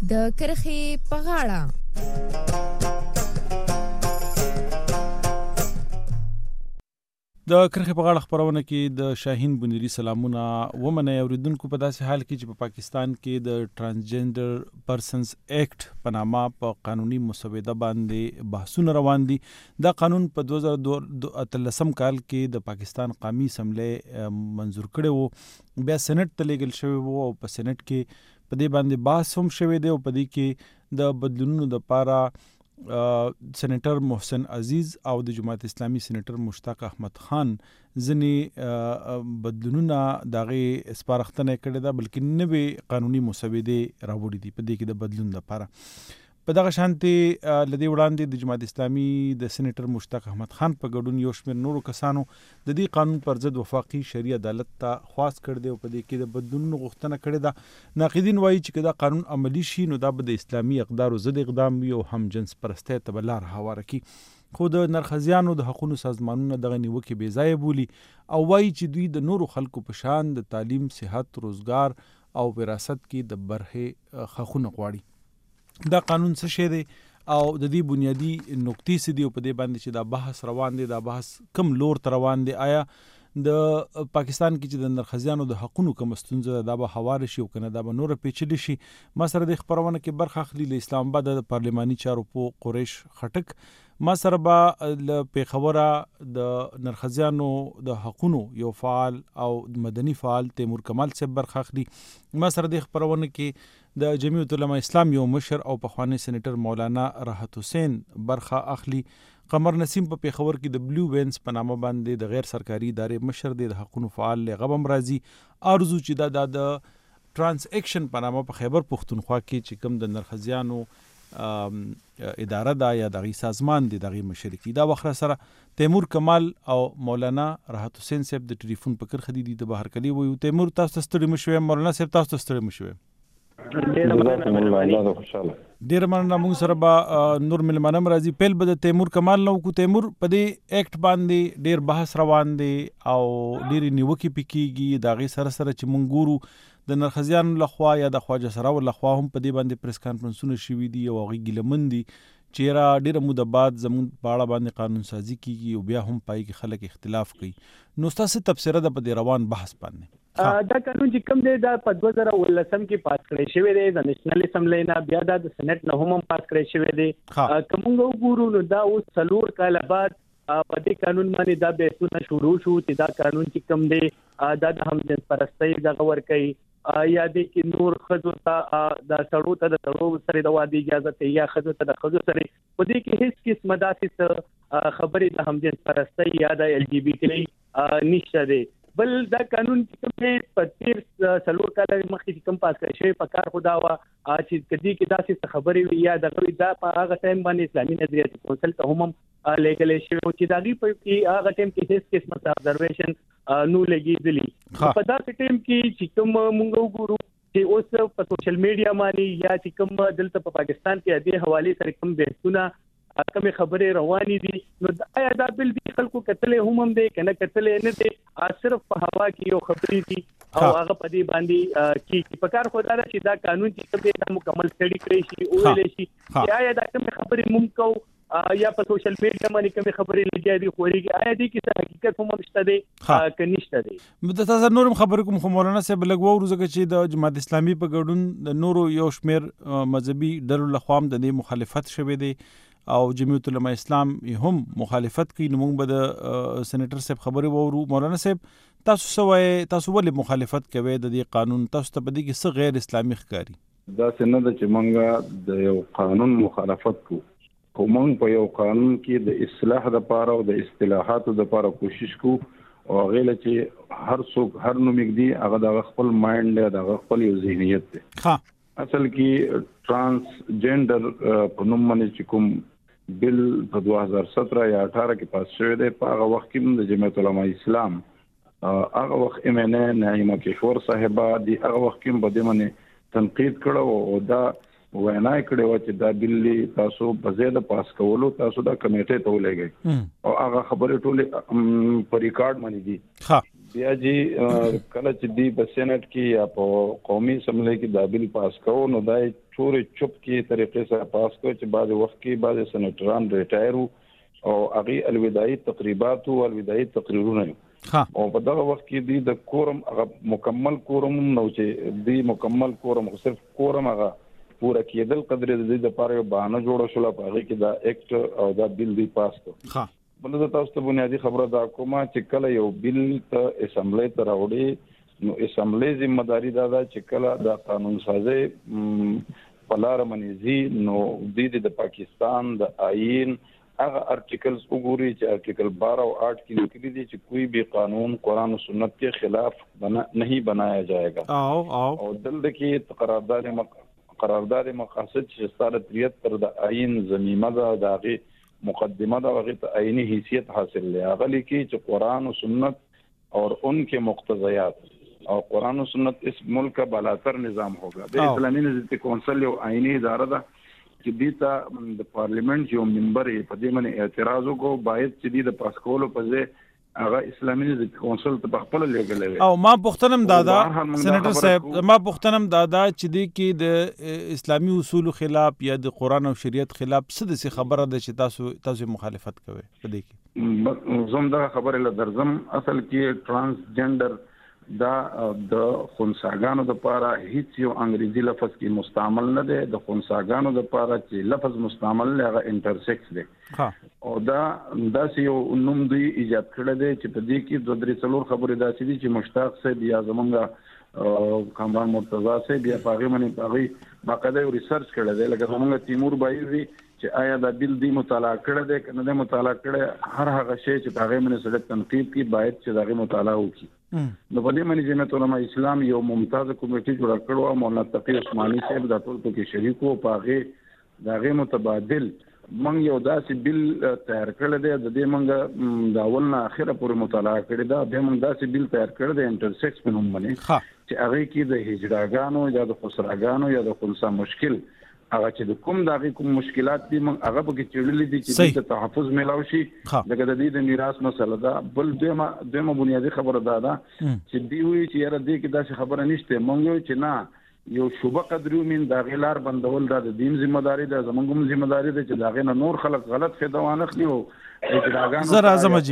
د کرخې په غاړه. د کرخې په غاړه خبرونه کې د شاهین بنيري سلامونه ومنه اوریدونکو په داسې حال کې چې په پاکستان کې د ترانسجنډر پرسنز ایکټ په نامه په قانوني مسوده باندې بحثونه روان دي. دا قانون په 2013 کال کې د پاکستان قومي اسمبلی منظور کړی وو، بیا سېنات ته لیږل شوی وو او په سېنات کې په دې باندې بحث هم شوی دی او په دې کې د بدلونونو لپاره سېنیټر محسن عزیز او د جماعت اسلامي سېنیټر مشتاق احمد خان ځنې بدلونونه دغه سپارښتنه کړې ده، بلکې نوې قانوني مسودې راوړي دي په دې کې د بدلون لپاره. په دغه شانتي لدی وړاندې د جماعت اسلامي د سېنیټر مشتاق احمد خان په ګډون یو شمېر نورو کسانو د دې قانون پر ضد وفاقي شرعي عدالت ته خواست کړ دی او په دې کې د بدلونونو غوښتنه کړې ده. ناقدین وایي چې دا قانون عملی شي نو دا به د اسلامي اقدارو ضد اقدام وي او هم جنس پرستی ته به لار هواره کړي. خو د نرخزیانو د حقوقو سازمانونه دغه نیوکې بې ځایه بولي او وایي چې دوی د نورو خلکو په شان د تعلیم، صحت، روزګار او وراثت کې د برخې حقونه غواړي. دا قانون څه شی دی او د دې بنیادی نقطې څه دي او په دې باندې چې دا بحث روان دی، دا بحث کم لور ته روان دی؟ آیا د پاکستان کې چې د نرخزیانو د حقونو کوم ستونزه دا به هواره شي او کنه دا به نور پیچلې شي؟ ما سره د خبرونه کې برخه اخلي له اسلام آباد د پارلماني چارو په قریش خټک، ما سره به له پیښوره د نرخزیانو د حقونو یو فعال او مدني فعال تیمور کمال صاحب برخه اخلي، ما سره د خبرونه کې د جمعیت علماء اسلام یو مشر او پخوانی سېنیټر مولانا راحت حسین برخه اخلي، قمر نسیم په پیښور کې د بلو وینز په نامه باندې د غیر سرکاري ادارې مشر دی، د حقوقو فعال غبم راضي، ارزو چې دا د ترانس اکشن په نامه په خیبر پښتونخوا کې چې کوم د نرخزیانو اداره دا یا دغه سازمان دی دغه مشرکی. دا وخت سره تیمور کمال او مولانا راحت حسین صاحب د ټلیفون په کرخه دي د بهر کلی وي. تیمور تاسو ته ستړي مشوي، مولانا صاحب تاسو ته ستړي مشوي. ډیر مننه. موږ سره به نور ملمانم راځي. پیل به د تیمور کمال نو کو. تیمور په دې ایکټ باندې ډیر بحث روان دی او ډیر نیوکې پکېږي، دا غي سره سره چې مونږ ګورو د نرخزیان لخوا یا د خواجه سراو لخوا هم په دې باندې پریس کانفرنسونه شوي دي او هغه ګیلمندي چې را ډیره موده بعد زمون په اړه باندې قانون سازي کیږي او بیا هم پای کې خلک اختلاف کوي. نو تاسو تفسیر د په روان بحث باندې دا قانون چې کوم دی دا په 2019 کې پاس کړی شوی دی د نېشنل اسمبلی نه، بیا د سېنات نه هم پاس کړی شوی دی. کومه وګورو نو دا اوس 4 کال بعد په دې قانون باندې دا بحثونه شروع شو چې دا قانون چې کوم دی دا د هم جنس پرستی دغه ور کوي یا دې کې نور خزو ته د سړو ته د سړو سره د واده اجازه ته یا خزو ته د خزو سره په دې کې هیڅ قسمه داسې خبرې د هم جنس پرستی یا د ال جی بی ټي نشته دی. بل دا قانون چې کوم دی په 4 کال مخکې کوم پاس کړی شوی په کار خدا وا چې کدي کې داسې خبرې وي یا دا په هغه ټایم باندې اسلامي نظریات کونسل ته هم لیکل شوی چې دا غي په کې هغه ټایم کې هیڅ قسمه ابزرویشن نو لګیدلی. په داسې ټایم کې چې کوم مونږ وګورو چې اوس په سوشل میډیا باندې یا چې کوم دلته په پاکستان کې د حواله سره کوم بحثونه کوم خبرې روانې دي، نو آیا دا بل دي خلکو کتلې هم دي کنه کتلې نه دي، صرف په هوا کې یو خبرې دي او هغه په دې باندې کې په کار خو دا چې دا قانون چې کوم دی مکمل سټډي کړی شي او ویل شي آیا دا کوم خبرې ممکن یا په سوشل میډیا باندې کوم خبرې لګیا دي خوريږي، آیا دې کې حقیقت هم شته دی که نشته دی؟ تاسو نورم خبر کوم خو مولانا صاحب لګو ورزګه چې د جماعت اسلامي په ګډون د نورو یو شمیر مذهبي ډلو لخوا د دې مخالفت شوه دی او جمعیت علماء اسلام هم مخالفت کوي. نو موږ به د سېنیټر صاحب خبرې وورو. مولانا صاحب تاسو سوای تاسو ولې مخالفت کوي د دې قانون؟ تاسو ته په دې کې څه غیر اسلامي ښکاري؟ دا څنګه د چې موږ د یو قانون مخالفت کوو، خو موږ په یو قانون کې د اصلاح لپاره او د اصلاحاتو لپاره کوشش کوو او غیله چې هر څوک هر نو مګدي هغه د خپل مایند د خپل یو ذهنیت دی. اصل کې ترانسجنډر په نوم باندې چې کوم بل په 2017 یا 18 کې پاس شوی دی، په هغه وخت کې د جمعیت علماء اسلام هغه وخت امنه نعیمه کشور صاحبہ دی هغه وخت کې په دې باندې تنقید کړو او دا وینا کړو چې دا بل تاسو په زیاده پاس کولو تاسو دا کمیټه ته ولګي او هغه خبره ټول په ریکارډ باندې دي. بیا جی کله چې دی په سېنات کې یا په قومي اسمبلی کې دا بیل پاس کوو نو دا چورې چوپ کې طریقې سره پاس کوو چې بعض وخت کې بعض سېنیټران ریټایر او هغه الوداعي تقریبات او الوداعي تقریرونه او په دغه وخت کې دی د کورم هغه مکمل کورم نو چې دی مکمل کورم صرف کورم هغه پورا کېدل قدر د دې لپاره بهانه جوړه شو په هغه کې دا ایکټ او دا بیل دی پاس کو بل د تاسو ته بنیادی خبره دا کومه چې کله یو بیل ته اسمبلی ته راوړي نو اسمبلی ذمہ داری دا چې کله دا قانون سازي په لار منځي نو د پاکستان د آئین هغه ارټیکلز وګوري چې ارټیکل 12 او 8 کې لیکلي دي چې کوئی بھی قانون قرآن و سنت کے خلاف نہیں بنایا جائے گا او دلته کې قرارداد مقاصد چې 73 د آئین ضمیمه ده دغه مقدمه دا هغه ته عینی حیثیت حاصل لیا غلی کی چې قرآن و سنت اور ان کے مقتضیات اور قرآن و سنت اس ملک کا بالاتر نظام ہوگا د اسلامی نظام کونسل یو عینی اداره ده چې دیتا د پارلیمنت یو ممبر په دې باندې اعتراض وکړو باید چې د پاسکولو په ځای هغه اسلامي نظام کونسل ته خپل لګلې او ما پختنم دادا سېنیټر صاحب ما پختنم دادا چې دی کې د اسلامي اصول خلاف یا د قرآن او شریعت خلاف څه د خبره ده چې تاسو مخالفت کوي په دې کې زم دا خبره ل درزم اصل کې ترانسجندر دا د خنثاګانو د پاره هیڅ یو انګریزي لفظ کې مستعمل نه دی د خنثاګانو د پاره چې لفظ مستعمل هغه انټرسیکس دی او دا یو نوم دی ایجاد کړی دی چې په دې کې دوه درې څلور خبرې داسې دي چې مشتاق صاحب یا زمونږ کامران مرتضی صاحب یا پاغي باندې پاغي باقاعده ریسرچ کړی دی لکه زمونږ تیمور بایوي چې آیا دا بیل دی مطالعه کړی دی کنه د مطالعه کړی هر هغه شی چې پاغي باندې سره تنقید کی باید چې دغه مطالعه وکړي نو په دې باندې جمعیت علماء اسلام یو ممتاز کمیټه جوړ کړو مولانا تقی عثماني صاحب د ټول کې شریک وو پاغي دغه متبادل منګ یو داسې بیل تیار کړل دی د دې منګ د اول نه اخره پورې مطالعه کړی دا به منګ داسې بیل تیار کړل دی انټرسیکس په نوم باندې چې هغه کې د هجراګانو یا د خسراګانو یا د خنثا مشکل هغه چې د کوم دغه کوم مشکلات دي موږ هغه به کې چړلې دي چې د تحفظ ملاوي شي دغه د دې د میراث مسله ده بل دمه بنیادی خبره ده چې دی وی چې یاره دې کې داسې خبره نشته موږ چې نه یو شوبه قدرو من د غلار بندول د دین ذمہ داری ده زمونږ ذمہ داری ده چې داغه نور خلک غلط فایده وانه خلی او زرا زمجي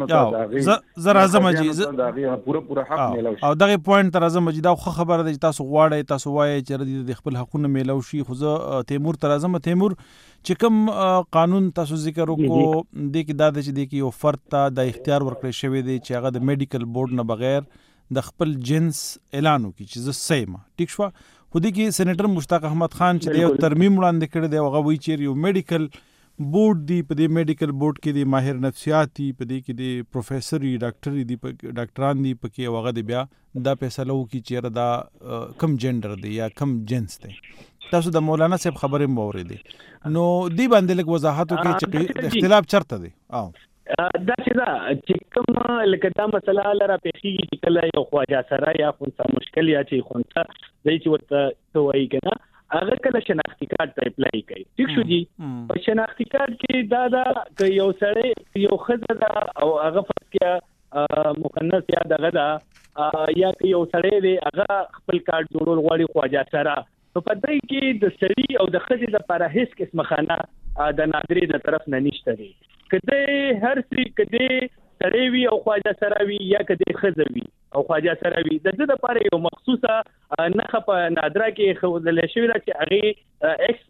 زرا زمجي پورا حق میلاو شي او دغه پوینټ تر زمجي دا خو خبره ده تاسو غواړئ تاسو وایي چې د خپل حقوقونه میلاو شي خو زه تیمور تر تیمور چې کوم قانون تاسو ذکر وکړو د کې دا چې د کې یو فرد ته د اختیار ورکړی شوی دی چې هغه د میډیکل بورډ نه بغیر د خپل جنس اعلان وکړي چې زه سیمه ټیک شو خو د کې سېنیټر مشتاق احمد خان چې یو ترمیم وړاندې کړی دی هغه وایي چې یو میډیکل بورډ دی په دې میډیکل بورډ کې د ماهر نفسیات دی په دې کې د پروفیسور ډاکټر دی ډاکټران دی په کې هغه دی بیا دا فیصله وکړي چې دا کم جندر دی یا کم جنس دی تاسو د مولانا صاحب خبرې موریدي نو دی باندې لږ وضاحت وکړي چې اختلاف چرته دی دا چې کوم لکه دا مسله لره پیښیږي چې کله یو خواجه سره یا خنثا مشکل یا چې خنثا دای چې ورته وایي کنه هغه کله شناختی کارت ته اپلای کوي ٹھیک شو جی په شناختی کارت کې دا که یو سړی یو ښځه ده او هغه فرض کړه مؤنث یا دغه ده یا که یو سړی دی هغه خپل کارت جوړول غواړي خواجه سره په پدې کې د سړي او د ښځې لپاره هیڅ قسمه خانه د نادرې د طرف نه نشته دی کله هر څه کله سړی وي او خواجه سره وي یا کله ښځه وي او خواجه سره وي د دې لپاره یو مخصوصه نخه په نادره کې خوذل شوی چې هغه ایکس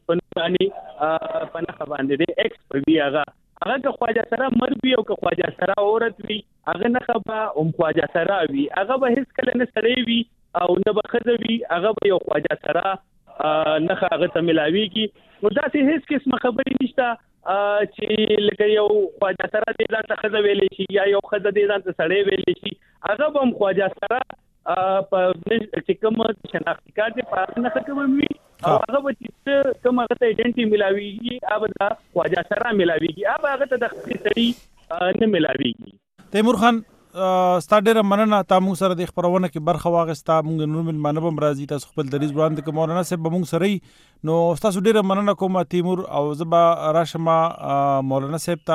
په نخه باندې دی ایکس په وی هغه که خواجه سره مرد وي او که خواجه سره عورت وي هغه نخه به خواجه سره وي هغه به هیڅ کله نه سړی وي او نه به ښځه وي هغه به یو خواجه سره نخه هغه ته ملاویږي نو داسې هیڅ قسمه خبرې نشته چې لکه یو خواجه سره دې ځان ته ښځه ویلی شي یا یو ښځه دې ځان ته سړی ویلی شي هغه به هم خواجه سره په چې کوم شناختی کارت دی په هغه نښه کې به وي او هغه به چې کوم هغه ته ایډنټي ملاویږي هغه به د خواجه سره ملاویږي هغه هغه ته د ښځې سړي نه ملاویږي تیمور خان ستا ډیره مننه تا موږ سره د خبرونه کې برخه واغستا موږ نور ملمانه بم راځي تاسو خپل دریز وړاندې کوم مولانا صاحب موږ سره نو تاسو ډیره مننه کوم تیمور او زبا راشما مولانا صاحب ته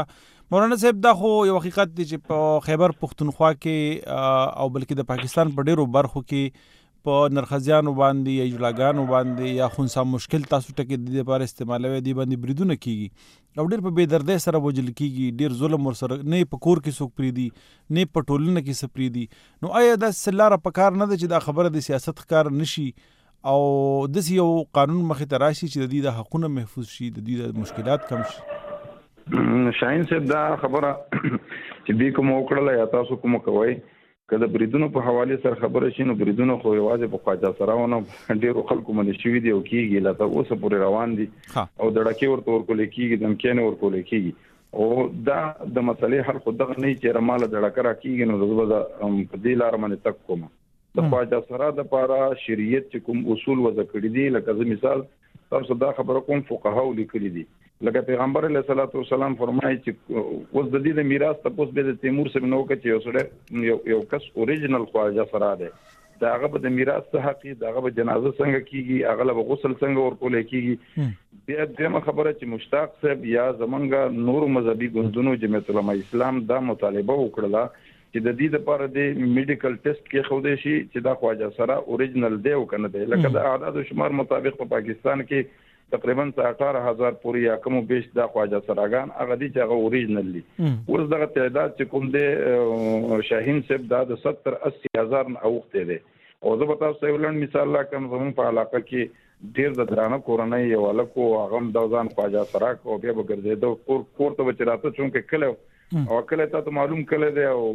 مولانا صاحب دا خو یو حقیقت دی چې په خیبر پختونخوا کې او بلکې د پاکستان په ډیرو برخو کې په نرخزیانو باندې یا جلاګانو باندې یا خونسا مشکل تاسو ټکي د لپاره استعمالوي دی باندې بریدونه کیږي او ډیر په بے دردۍ سره وجل کیږي ډیر ظلم ور سره نه په کور کې څوک پریدي نه په ټولنه کې سپریدي نو آیا دا سلاره په کار نه ده چې دا خبره د سیاست ښکار نشي او د یو قانون مخې ته راشي چې د دې د حقوقو محفوظ شي د دې د مشکلات کم شي شاهین صاحب دا خبره چې به کوم وکړل یا تاسو کوم کوي کله بریدونو په حواله سره خبره شي نو بریدونو خو یوازې په خواجه سراونه ډیرو خلکو باندې شوی دی او کیږي لا ته اوسه پورې روان دي او د ډکه ورته ورکول کیږي د امکان ورکول کیږي او دا د مسلې حل خو دغه نه چې رماله د ډکه را کیږي نو زه په دې لار باندې تک کوم د خواجه سرا د لپاره شریعت چې کوم اصول وضع کړی دي لکه مثال تاسو دا خبره کوم فقهاو لیکلي دي لکه پیغمبر علیه الصلاۃ والسلام فرمایي چې اوس د دې د میراث تاسو به د تیمور سره نو کې یو سره یو کس اوریجنل خواجه سره ده دا هغه د میراث څخه حق دا هغه جنازه څنګه کیږي هغه له غسل څنګه ورکول کیږي بیا دغه خبره چې مشتاق صاحب یا زمونږ نور مذهبي ګوندونو جمعیت علماء اسلام دا مطالبه وکړه چې د دې لپاره د میډیکل ټیسټ کې خو دې شي چې دا خواجه سره اوریجنل دی او کنه دی لکه د اعداد او شمار مطابق په پاکستان کې تقریبا 18000 پورې یا کوم بیش دا خواجه سراغان هغه دي چې هغه اوریجنل دي اوس دغه تعداد چې کوم دی شاهین صاحب دا د 70-80 نه اوخته دي او زه به تاسو یو لړ مثال لا کوم زموږ په علاقه کې ډیر د درانه کورنۍ یو الکو هغه د ځان خواجه سراغ او بیا به ګرځیدو کور ته بچراته چون کې کله او کله ته معلوم کله دی او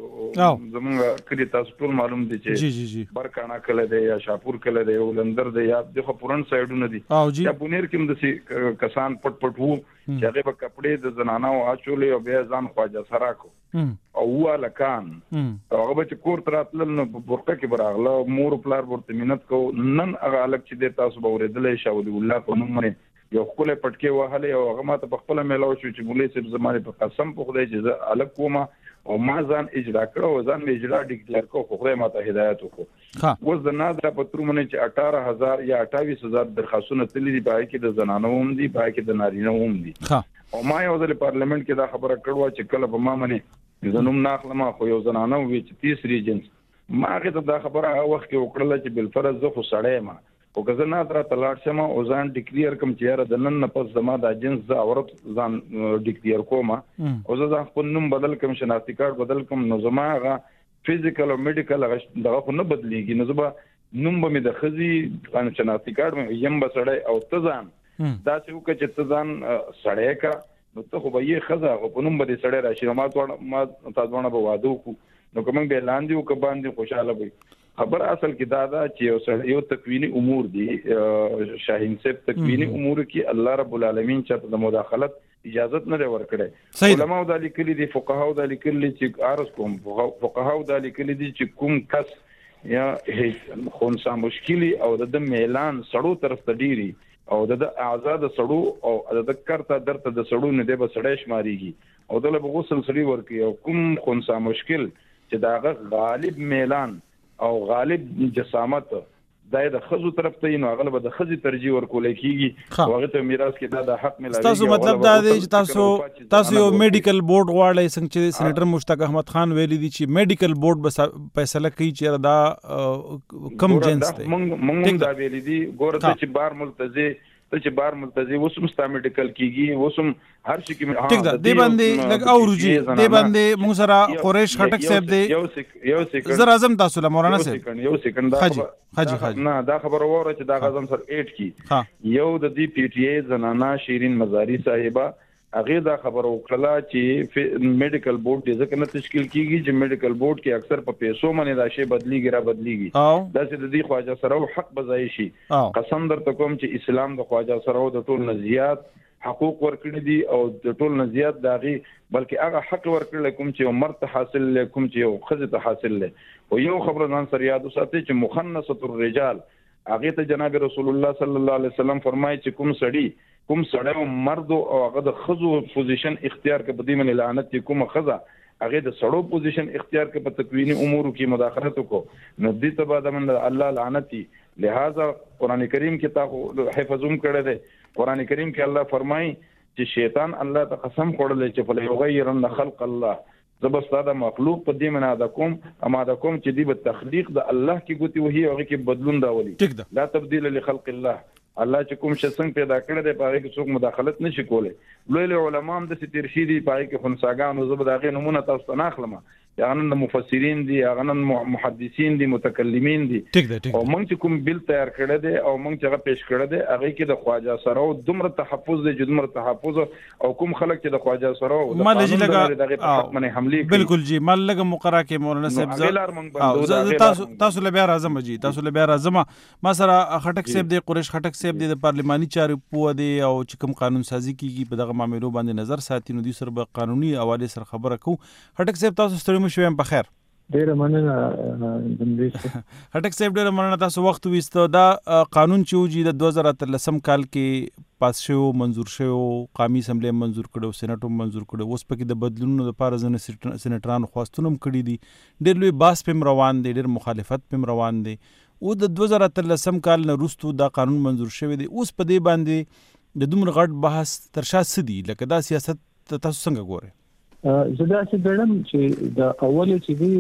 زمونږ کلی تاسو ټول معلوم دي چې برکانا کله دی یا شاپور کله دی او لندر دی یا د خپورن سایډونه دي یا بونیر کې د کسان پټ وو چې هغه په کپڑے د زنانو اچولې او بیا ځان خواجه سرا کو او والکان هغه به کور تراتل نو برکه کې براغله مور پلار ورته مينت کو نن هغه الګ چې د تاسو به ورېدلې شاودي الله په نوم باندې یو خپل پټکي وهله او هغه ماته په خپل میلاو شو چې مولوی صاحب زمانه په قسم په خدای چې الګ کومه او ما ځان اجرا کړو ځان می اجرا ډیکلیئر کو خو خدای ماته هدایت وکړو اوس د نادره پترومنه چې 18000 یا 28000 درخواستونه تللي دي پای کې د زنانو هم دي پای کې د نارینه هم دي او ما یو ځل پارلیمنت کې دا خبره کړو چې کله په ما باندې زنوم ناخلم خو یو زنانو وی چې 30 ریجنز ما هغه دا خبره هغه وخت کې وکړله چې بل فرض زه خو سړی ما او که زه نه تر تلاړ شم او ځان ډیکلیئر کوم چې یاره د نن نه پس زما د اجنس د عورت ځان ډیکلیئر کوم او زه خپل نوم بدل کوم شناختی کارت بدل کوم نو زما هغه فزیکل او میډیکل دغه خو نه بدلیږي نو زما نوم به مې د خزي شناختی کارت مې یم بسړی او ته ځان دا چې وکړه چې ته ځان سړی کا نو ته خو به یې خزه او په نوم به دې سړی راشي ما تاسو به واده وکړو نو کوم به لاندې او ک باندې خوشاله وي خبر اصل کې دا چې یو تکوینی امور دي شاهین صاحب تکوینی امور کې الله رب العالمین چې د مداخلت اجازه نه ورکړي علماء د لیکلي دي فقهاو د لیکلي چې ارز کوم فقهاو د لیکلي دي چې کوم کس یا خونسا مشکلی او د میلان سړو طرف ته ډیری او د آزاد سړو او د کرته درته د سړو نه دی به سړی شماريږي او د له غسل سړي ورکی او کوم خونسا مشکل چې داغه غالب میلان او غالب جسامت دای د خزو طرف ته نو غلبه د خزي ترجیح ورکول کیږي او هغه ته میراث کې دا حق ملایي تاسو مطلب دا دی چې تاسو یو میډیکل بورډ غواړئ څنګه چې سېنیټر مشتاق احمد خان ویلي دي چې میډیکل بورډ فیصله کوي چې دا کم جنس دی مونږ دا ویلي دي ګورته چې بار ملتزي چې بار ملتزي وسم ستا میډیکل کیږي وسم هر شي کې ټیک ده دی باندې لګ اورجی دی باندې موږ سره قریش خټک صاحب دی یو سیکنډ زر اعظم تاسو له مولانا صاحب یو سیکنډ حاجی نه دا خبر وره چې دا غزم سر 8 کی یو د دې پی ټی ای زنانا شیرین مزاری صاحبہ هغه دا خبر وکړه چې میډیکل بورډ د ځکه نه تشکیل کیږي چې میډیکل بورډ کې اکثر په پیسو باندې دا شی بدلیږي را بدلیږي دا چې د دې خواجه سره حق بځای شي قسم درته کوم چې اسلام د خواجه سره د ټول نزيات حقوق ورکړي دي او د ټول نزيات داغي بلکې هغه حق ورکړل کوم چې عمر ته حاصل کوم چې خزه ته حاصل او یو خبر نن سره یاد وساتئ چې مخنثه الرجال هغه ته جناب رسول الله صلی الله علیه وسلم فرمایي چې کوم سړی مرد او هغه د خزو پوزیشن اختیار کې بدی من لعنت کوم خزه هغه د سړو پوزیشن اختیار کې په تکوینی امور کې مداخلت کو نو دې ته بعد من الله لعنتی لہذا قران کریم کې تا حفظوم کړه ده قران کریم کې الله فرمایي چې شیطان الله ته قسم خوړل چې فليغيرن خلق الله زبستا مخلوق په دې معنا د کوم اما د کوم چې دی په تخلیق د الله کې ګوتی وهي او کې بدلون راولي لا تبديل لخلق الله الله چې کوم شي څنګه پیدا کړی دی په هغه کې څوک مداخلت نشي کولای. لوی علماء هم د ستیرشي دي په هغه کې خنثاګانو زبر دغه نمونه تاسو ته ناخلم یا نن مفسرین دي یا نن محدثین دي متکلمین دي او موږ چې کوم بل تیار کړی دی او موږ چې هغه پیش کړی دی هغه کې د خواجه سره او دومره تحفظ دی جدمر تحفظ او کوم خلک چې د خواجه سره او د قانون دغه حق منه حمله بالکل جی مال لګه مقرره کې مولانا صاحب تاسو له بیا راځم جی تاسو له بیا راځم ما سره خټک صاحب دی قریش خټک صاحب دی د پارلماني چارو پوه دی او چې کوم قانون سازي کیږي په دغه معاملو باندې نظر ساتي نو د سر به قانوني حواله سره خبره کو. خټک صاحب تاسو ستړي مو شوم په خیر ډیره مننه هټک صاحب ډیره مننه تاسو وخت وېستو دا قانون چې وجي د 2013 کال کې پاس شو منزور شو قومي اسمبلی منزور کړو سېنات منزور کړو اوس پکې د بدلونونو لپاره ځنه سېناترانو خواستونه کړی دي ډېر لوی باس پم روان دي ډېر مخالفت پم روان دي او د 2013 کال نه وروسته دا قانون منزور شوی دی اوس په دې باندې د دومره غټ بحث ترشا سدي لکه دا سیاست تاسو څنګه ګورئ؟ زدا چې ګڼم چې د اول چې دی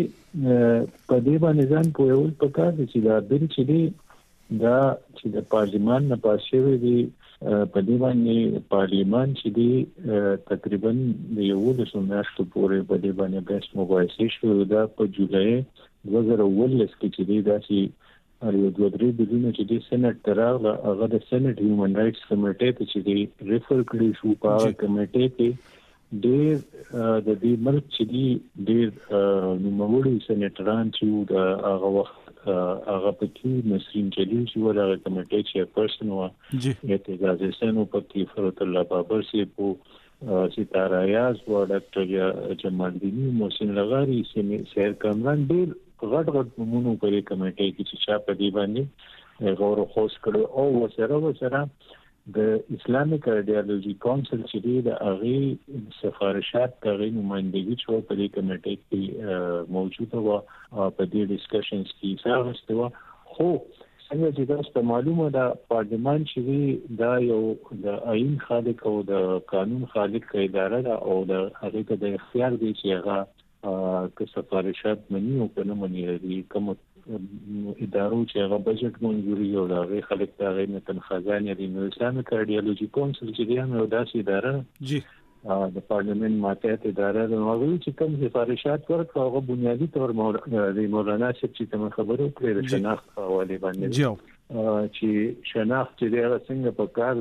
په دې باندې ځان پوهول پکار دي چې دا بل چې دی دا چې د پارلیمان نه پاس شوی دی په دې باندې پارلیمان چې دی تقریبا د یو د میاشتو پورې په دې باندې بحث مباحثې شوې دا په جولای 2019 کې چې دی دا چې یو 2-3 بلونه چې دی سېنات ته راغله هغه د سېنات هیومن رائټس کمیټې ته چې دی ریفر کړی شو په هغه کمیټې کې ډېر د دې ملک چې دی ډېر نوموړي سېناتران چې د هغه وخت هغه پکې نسرین جلیل چې ورغه کمیټې چې پرسن و اعتزاز حسین او پکې فرات الله بابر سی په ستاره یاز و ډاکټر جمال دینی محسن لغاری سیر کامران ډېر غټ نمونه پرې کمیټې کې چې چا په دې باندې غور خوښ کړو او وسره د اسلامیک ایډیالوژي کونسل چې دی د هغه سفارشات د نمائندګي چې په دې کمیټې کې موجوده و په دې ډیسکشنز کې څه و خو څنګه چې تاسو معلومه ده پارلمان چې دا یو د آئین خالق او د قانون خالق اداره ده او د هغه ته د اختیار دی چې هغه که سفارشات مني او کنه مني دي کوم ادارو چې هغه بجټ منځوري او د هغه خلک ته هغه تنخواهګانې دي نو اسلامي ایډیالوژي کونسل چې دی نو داسې اداره جی د پارلیمنت ماتحت اداره د هغه چې کوم سفارشات ورکړي هغه بنیادی تور د مولانا صاحب چې تم خبرو کړې د شناخت حواله باندې جی چې شناخت چې دی هغه څنګه په کار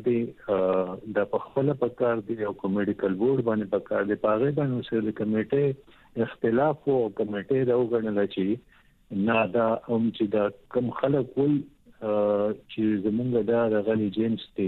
دی د خپل په کار دی او میډیکل بورډ باندې په کار دی په هغه باندې سره کمیټه اختلاف او کمیټه راوګڼل چې نه دا چې دا کوم خلک وي چې زمونږ دا غلي جیمز دی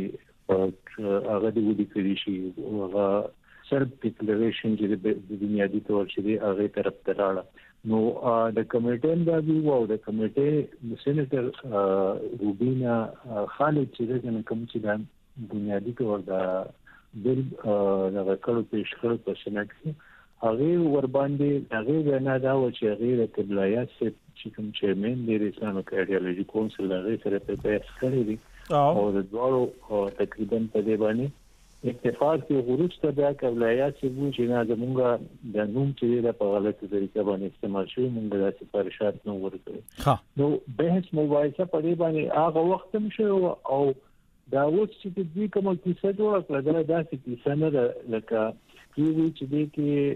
هغه د ودی کړی شي هغه سرب ډیکلریشن چې د بنیادی تور چې دی هغه طرف ته راړه نو د کمیټې دا دی او د کمیټې د سېنیټر روبینا خالد چې د کوم چې د بنیادی تور دا بل د کړو پیش کړو په سېنات کې هغه ور باندې هغه نه دا و چې هغه د قبلایات چې کوم چیرمن دی د اسلامي ایډیالوژي کونسل هغه سره په پیښ کړی دی او د دوړو تقریبا په دې باندې اتفاق کې غروج ته دا قبلایات چې نه زمونږ د نوم چې د په غلطه طریقه باندې استعمال شوی موږ د سفارشات نو ورکړو نو بحث مباحثه په دې باندې هغه وخت هم شو او دا اوس چې دې کومه کیسه جوړه کړه دا داسې کیسه نه ده لکه کیږي چې دې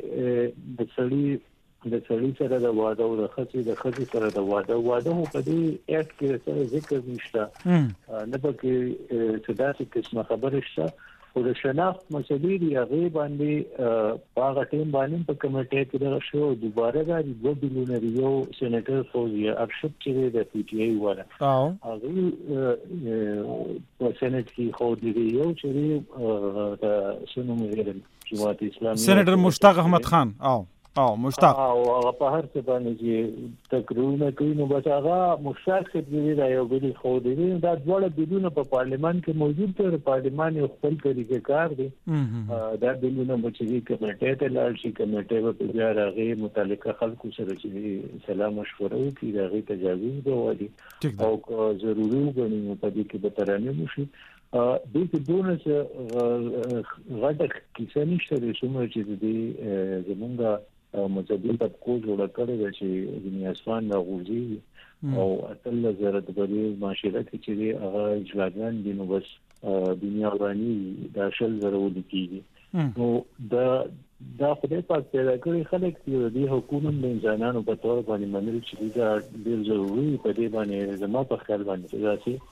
کې د سړي سره د واده او د خځې سره د واده مو په دې اکټ کې سره ذکر نشته نه پکې څه قسمه خبره شته خو د شناخت مسلې دی هغه باندې هغه ټیم باندې په کمیټې کې دا شو دوباره دا 2 بلونه یو سېنیټر فوزي ارشد چې د پی ټی آی وره هغه په سېنیټ کې خو دی یو چې د شنو مېرل جماعت اسلامي سېنیټر مشتاق احمد خان او مشتاق او هغه په هر څه باندې چې تقریرونه کوي نو بس هغه مشتاق دی دا یو بلی خو دی دا ډول بلونه په پارلیمان کې موجود دي. پارلیمان یو خپل طریقې کار دی دا بلونه چې کمیټې ته لاړ شي کمیټې په بیا راغی متعلقه خلکو سره چې سلام مشوره وکړي راغی تجاویز دوی او ضروري وګڼي په دې کې به ترانه وشي. دغه دونه چې غټه کیسه نشته د څومره چې د زمونږه مذهبي طبقو جوړ کړی چې د اسمان راغورځي او اتل زره د بری معاشره کې چې هغه اجلاګان دي نو بس دنیا ورانی د شل زره ودیږي نو دا خدای پاک پیدا کړی خلک چې د حکومت د انسانانو په تور باندې منل چې دا ډیر ضروري په دې باندې زموږ په خیال باندې راځي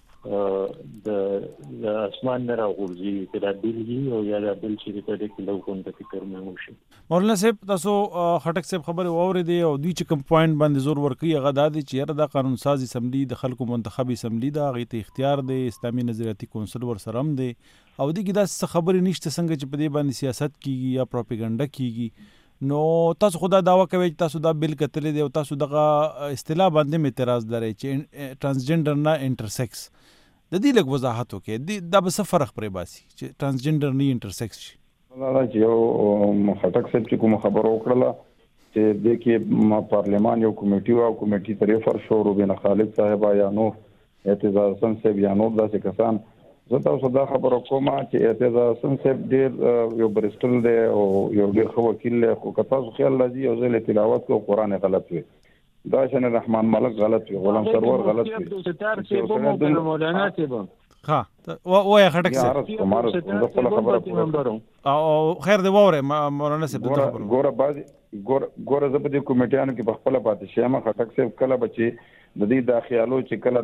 د اسمان نه راغورځي چې دا بلګي او یا دا بل چې په دې کې لو کوم د فکر مې وشي. مولانا صاحب تاسو خټک صاحب خبره واورېدې او دوی چې کوم پوینټ باندې زور ورکوي هغه دا دی چې د قانون ساز اسمبلی د خلکو منتخبي اسمبلی دا غي ته اختیار دی اسلامي نظریاتي کونسل ور سره هم دی او دغه دا خبرې نشته څنګه چې په دې باندې سیاست کیږي یا پروپاګاندا کیږي. نو تاسو خدا داوا کوي چې تاسو دا بل کتلې دی او تاسو دغه اصطلاح باندې اعتراض لرئ چې ټرانسجنډر نه انټرسیکس د دې لږ وضاحت وکړئ دا به څه فرق پرې باسي چې ټرانسجنډر نه انټرسیکس شي. دا چې یو خټک صاحب چې کوم خبر وکړه چې د کې پارلیمان یو کمیټي او کمیټي طرف فرشو روبین خالد صاحب یا نو اعتزاز حسن صاحب یا نور داسې کسان زه تاسو دا خبر کوم چې اعتزاز حسن صاحب ډیر یو بریسټل دی او یو ډیر خو وکیل له خو تاسو خیال راځي او زه تلاوت کو قرآن غلط وي دا شن رحمان ملک غلط وي غلام سرور غلط وي ستار سے بو مولانا سے بو ها وای خټک صاحب او خیر دی وره مولانا صاحب ته خبر ګوره زه په دې کمیټیانو کې بخپله پاتې شم. خټک صاحب کله بچي د دې د خیالو چې کله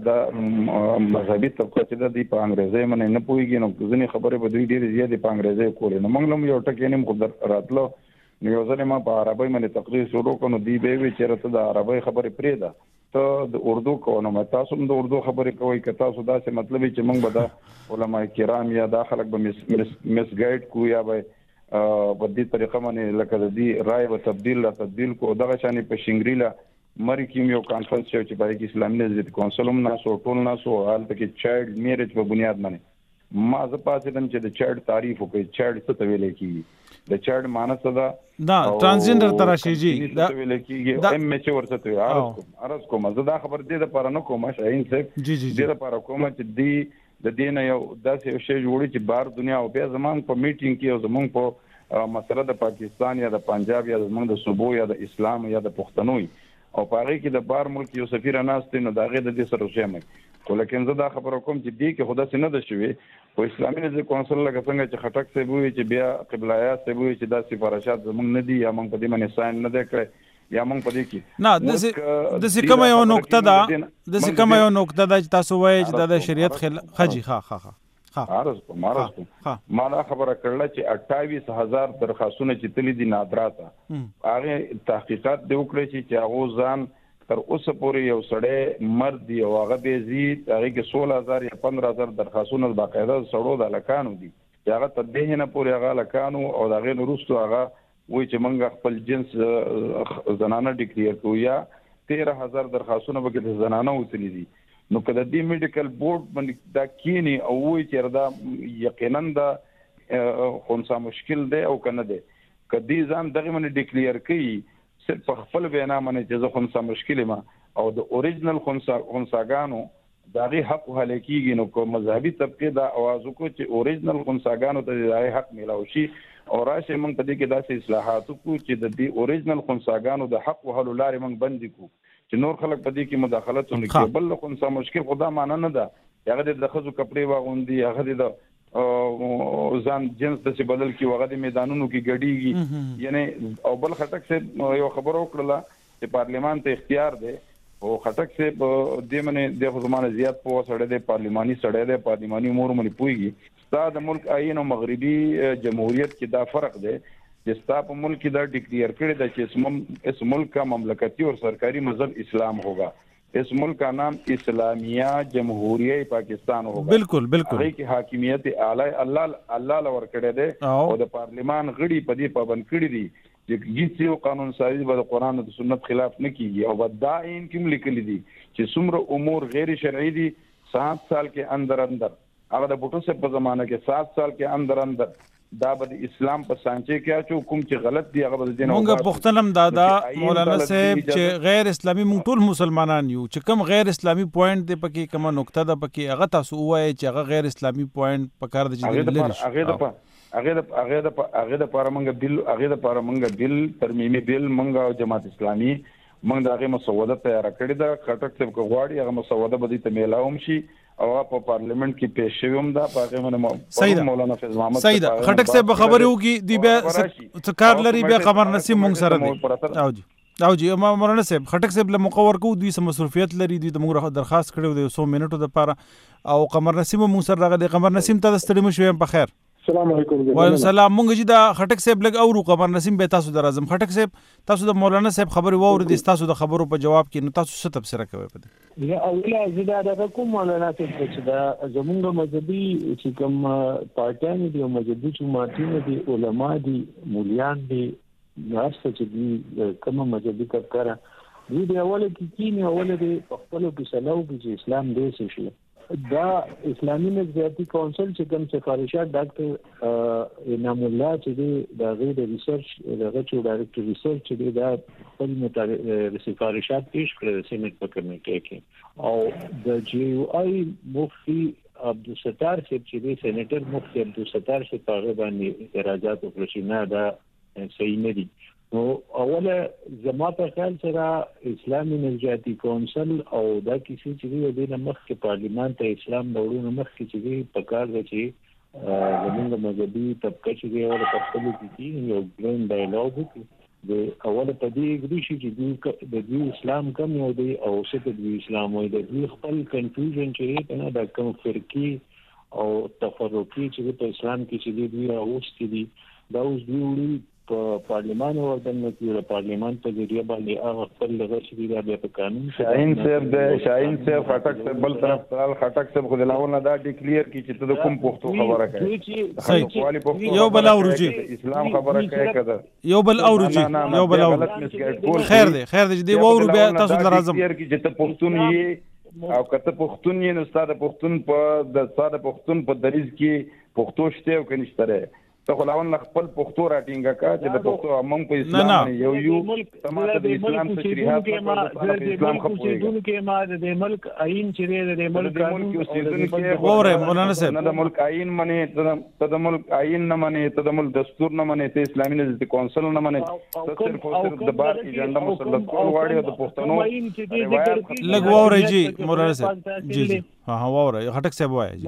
د مذهبي طبقه چې د په انګریزي باندې نه پويږي نو ځینې خبره به دوی ډېر زیات په انګریزي کولې نو موږ هم یو ټکی نیم خو راتلو نو یو ځل ما په عربی باندې تقریر شروع کړو دی به وی چې راته د عربی خبرې پرې ده ته د اردو کوو نو تاسو هم د اردو خبرې کوئ که تاسو دا څه مطلب چې موږ به د علماء کرام یا د خلک به مس ګایډ کو یا به په دې طریقه باندې لکه د دې رائے او تبديل کو دغه شانې په شنګریلا مری کې یو کانفرنس چې په کې اسلامي نظریات کونسل هم ناسو ټول ناسو حالت کې چایلډ میریج په بنیاد باندې ما زه پاتې دم چې د چایلډ تعریف وکړي چایلډ څه ته ویل کیږي د چایلډ معنی څه ده دا ترانسجنډر تراشي جی دا ویل کیږي ام ایچ ورته وي ارز کوم زه دا خبر دې د پاره نه کوم شاهین صاحب دې د پاره کوم چې دې د دین یو داسې شی جوړي چې بار دنیا او په زمان په میټینګ کې او زمونږ په مسله د پاکستان یا د پنجاب یا زمونږ د صوبو یا د اسلام یا د پښتنوي او پاره کې د بار ملک یو سفیر ناشته نو داغه د دې سره شامل خو لکه زه دا خبره کوم چې دې کې خدا څخه نه ده شوی په اسلامي نظریه کونسل لکه څنګه چې خټک سی وی چې بیا قبلایات سی وی چې دا سفارشات زمونږ نه دي یا موږ په دې باندې ساين نه ده کړی یا موږ په دې کې نه د څه کوم یو نقطه ده د څه کوم یو نقطه ده چې تاسو وایي چې د شریعت خجی ها عرض ما دا خبره کړل چې 28000 درخواستونه چې تللی دي نادراته هغه تحقیقات دی وکړي چې هغه ځان تر اوسه پورې یو سړی مرد دی او هغه به زیات هغه کې 16000 یا 15000 درخواستونه باقاعده سړو د لکانو دي چې هغه تدبیه نه پورې هغه لکانو او دغه نورستو هغه وای چې موږ خپل جنس زنانه ډیکلیئر کوو یا 13000 درخواستونه به د زنانه وتلي دي نو کله دې میډیکل بورډ باندې دا کینی او وای چې دا یقینا دا خونسا مشکل دی او کنه دی کدی ځان دغه باندې ډیکلیئر کړي صرف خپل بیان باندې چې زه خونسا مشکل ما او د اوریجنل خونساګانو دغه حق هله کیږي نو کوم مذهبي طبقه دا आवाज وکړي چې اوریجنل خونساګانو ته د حق ملاوي شي او راشه موږ په دې کې داسې اصلاحات وکړو چې د دې اوریجنل خونساګانو د حق وهلو لارې موږ بند کړو چې نور خلک په دې کې مداخلت ونکړي بل خونسا مشکل خدا معنی نه ده هغه د خزو کپڑے واغوندي هغه د ځان جنس د څه بدل کی وغه د میدانونو کې ګډيږي یعنی او بل خټک سے یو خبر وکړه چې پارلیمان ته اختیار دی او خټک سے د منه د زمانه زیات په سړی د پارلیماني سړی د پارلیماني امور باندې پويږي ستاسو د ملک آئین او مغربي جمهوریت کې دا فرق دی چې ستاسو په ملک دا ډیکلیئر کړی دا چې اس ملک کا مملکتی اور سرکاری مذہب اسلام ہوگا اس ملک کا نام اسلامیہ جمہوریہ پاکستان ہوگا بالکل بالکل کی حاکمیت اعلی الله لور کړی دی او د پارلیمان غړي په دې پابند کړی دي چې هیڅ یو قانون سازي به د قران او سنت خلاف نه کیږي او دا ان کوم لیکل دي چې څومره امور غیر شرعي دي 7 سال کې اندر هغه د بوټو سره په زمانه کې 7 سال کې اندر دا به اسلام په سانچه کې چې کوم چې غلط دی هغه د دین او مونږ پښتنم دادا مولانا صاحب چې غیر اسلامي مونږ ټول مسلمانان یو چې کوم غیر اسلامي پوینټ دی پکې کومه نقطه ده پکې هغه تاسو وایي چې هغه غیر اسلامي پوینټ په کار د هغه د پارمنګ بل ترمیمي بل مونږ او جماعت اسلامي مونږ د هغه مسوده تیار کړی دا خټک څخه غواړي هغه مسوده به دې ته میلاوم شي او په پارلیمنت کې پیش شوم دا په مولانا فیض محمد سید خټک صاحب خبرې وکي دی بیا څکار لري بیا قمر نسیم مونږ سره دی او جی مولانا صاحب خټک صاحب له مقور کو دوی سم مصروفیت لري دوی د موږ درخواست کړو د 100 منټو لپاره او قمر نسیم مونږ سره راغلی قمر نسیم ته ستړي مشو په خیر السلام علیکم وعلیکم السلام مونږ چې دا خټک صاحب لګ اورو قمر نسیم به تاسو درازم خټک صاحب تاسو د مولانا صاحب خبري ووري دي تاسو د خبرو په جواب کې نو تاسو څه تفسیر کوئ په یا اوله زیاده د کوم مولانا صاحب چې دا زموږ مذهبي چې کوم پارټیان دي او مذهبي جماعتونه دي علما دي مولیان دي ناست چې دي کوم مذهبي کارکاره دي د اوله کې اوله د خپل په سلو کې اسلام دې شي دا اسلامي نظریاتي کونسل چې کوم سفارشات ډاکټر انعام الله چې دی د غیر ریسرچ دغه چې ډایرکټر ریسرچ چې دا خپل سفارشات پیش کړل سېنات په کمیټه کې او د جی یو آی مفتي عبدالستار چې دی سېنیټر مفتي عبدالستار چې په باندې اعتراضات وکړي نه دا صحیح نه دي نو اوله زما په خیال سره اسلامي نظریاتي کونسل او دا کیسې چې د مخکې پارلیمان ته اسلام وروڼه مخکې چې په کار دی چې زموږ مذهبي طبقه چې دی او په خپل کې یو ګرین ډایالوګ د اوله په دې کې چې د دې اسلام کم یو دی او څه د اسلام وي د خپل کنفیوژن چې کنه د کوم فرقي او تفرقي چې په اسلام کې چې دی اوس دي دا اوس دی په پارلیمان او د پارلیمان په ذریعہ باندې هغه خپل لغشي دی په قانون شاهین صاحب خټک صاحب بل طرف تل خټک صاحب خو دلاونه دا ډیکلیئر کی چې ته کوم پښتو خبره کوي یو بل اورجی اسلام خبره کوي کده یو بل اورجی خیر دی دی وورو بیا تاسو لازم کی چې ته پښتون یې او کته پښتون یې نو ستاسو پښتون په دریز کې پښتو شته او کنيشتره ته خلاون خپل پښتو راټینګه کا چې د پښتو امم په اسلام یو تماشه د اسلام تشریحات په اسلام خپل کې ما د ملک عین چې د ملک قانون کې وره مولانا صاحب د ملک عین منه ته د ملک عین نه منه ته د ملک دستور نه منه ته اسلامي نظام کونسل نه منه ته صرف د بار ایجنډا مسلط کول غواړي د پښتنو لګ وره جی مولانا صاحب جی ها وره خټک صاحب وایي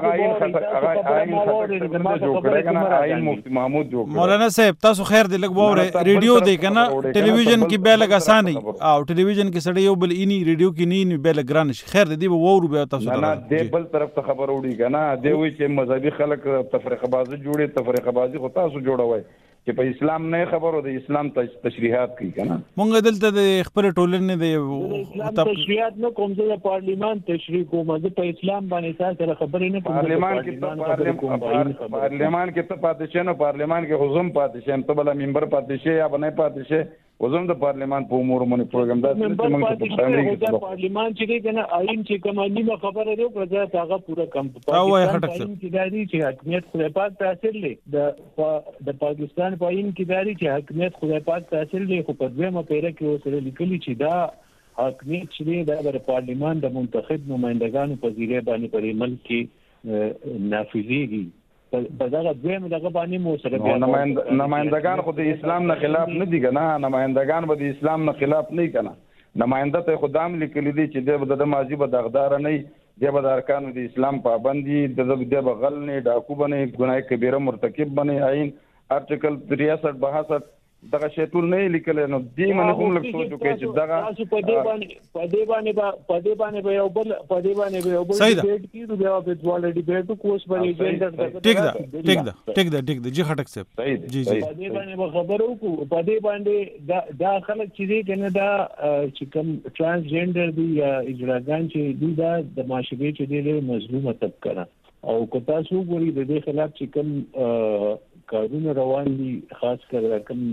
مولانا صاحب تاسو خیر دی لګ وره ریډیو دی کنه ټلویزیون کې به لګ اسانه او ټلویزیون کې سړی یو بل اینی ریډیو کې نه به لګران شي خیر دی وورو به تاسو نه دی بل طرف ته خبر وړي کنه دی وی چې مذهبي خلک تفریقه بازی جوړي تفریقه بازی خو تاسو جوړوي چې په اسلام نه خبرو د اسلام تشریحات کوي کنه مونږ دلته د خپل ټولنې د تشریحات نه کوم ځای پارلیمان تشریح کوم په اسلام باندې تاسو خبرې نه کوم پارلیمان کې ته پاتې شې نو پارلیمان کې حضور پاتې شې ته بل منبر پاتې شې یا بنه پاتې شې وزم د پارلیمان په امور باندې پروګرام دا چې موږ په پارلیمان چې دی کنه آئین چې کومه نیمه خبره دی پرځه هغه پورا کم پاکستان کې داري چې حکومت خدای پاک تاثیر لري د پاکستان په آئین کې داري چې حکومت خدای پاک تاثیر لري خو په دویمه پیره کې اوسره لیکلي چې دا حکومت چې دا د پارلیمان د منتخب نمائندگانو په ذریعہ باندې په ملک کې نافذيږي په دا دویم دغه باندې مو سره نمائندگان خو د اسلام نه خلاف نه دي کنه نمائندگان به د اسلام نه خلاف نه کنه نماینده ته خدام لیکلي دي چې د ماضي به دغدار نه دی به د ارکانو د اسلام پابندي د بغل نه ډاکو بنه ګناه کبیره مرتکب بنه عین ارټیکل 63 62 دغه شیطان نه لیکل نو دی منه کوم لک سوچو کې چې دغه په دې باندې یو بل ډیبیټ کیږي بیا په ډول ډیبیټ کوس باندې ایجنډا ټیک دا جی خټک صاحب جی په دې باندې خبرو کو په دې باندې دا خلک چې دي کنه دا چې کوم ترانسجنډر دي یا اجراګان چې دي دا د معاشري چې دي مظلومه طبقه او کو تاسو ګوري د دې خلاف چې کوم کارونه روان دي خاص کر کوم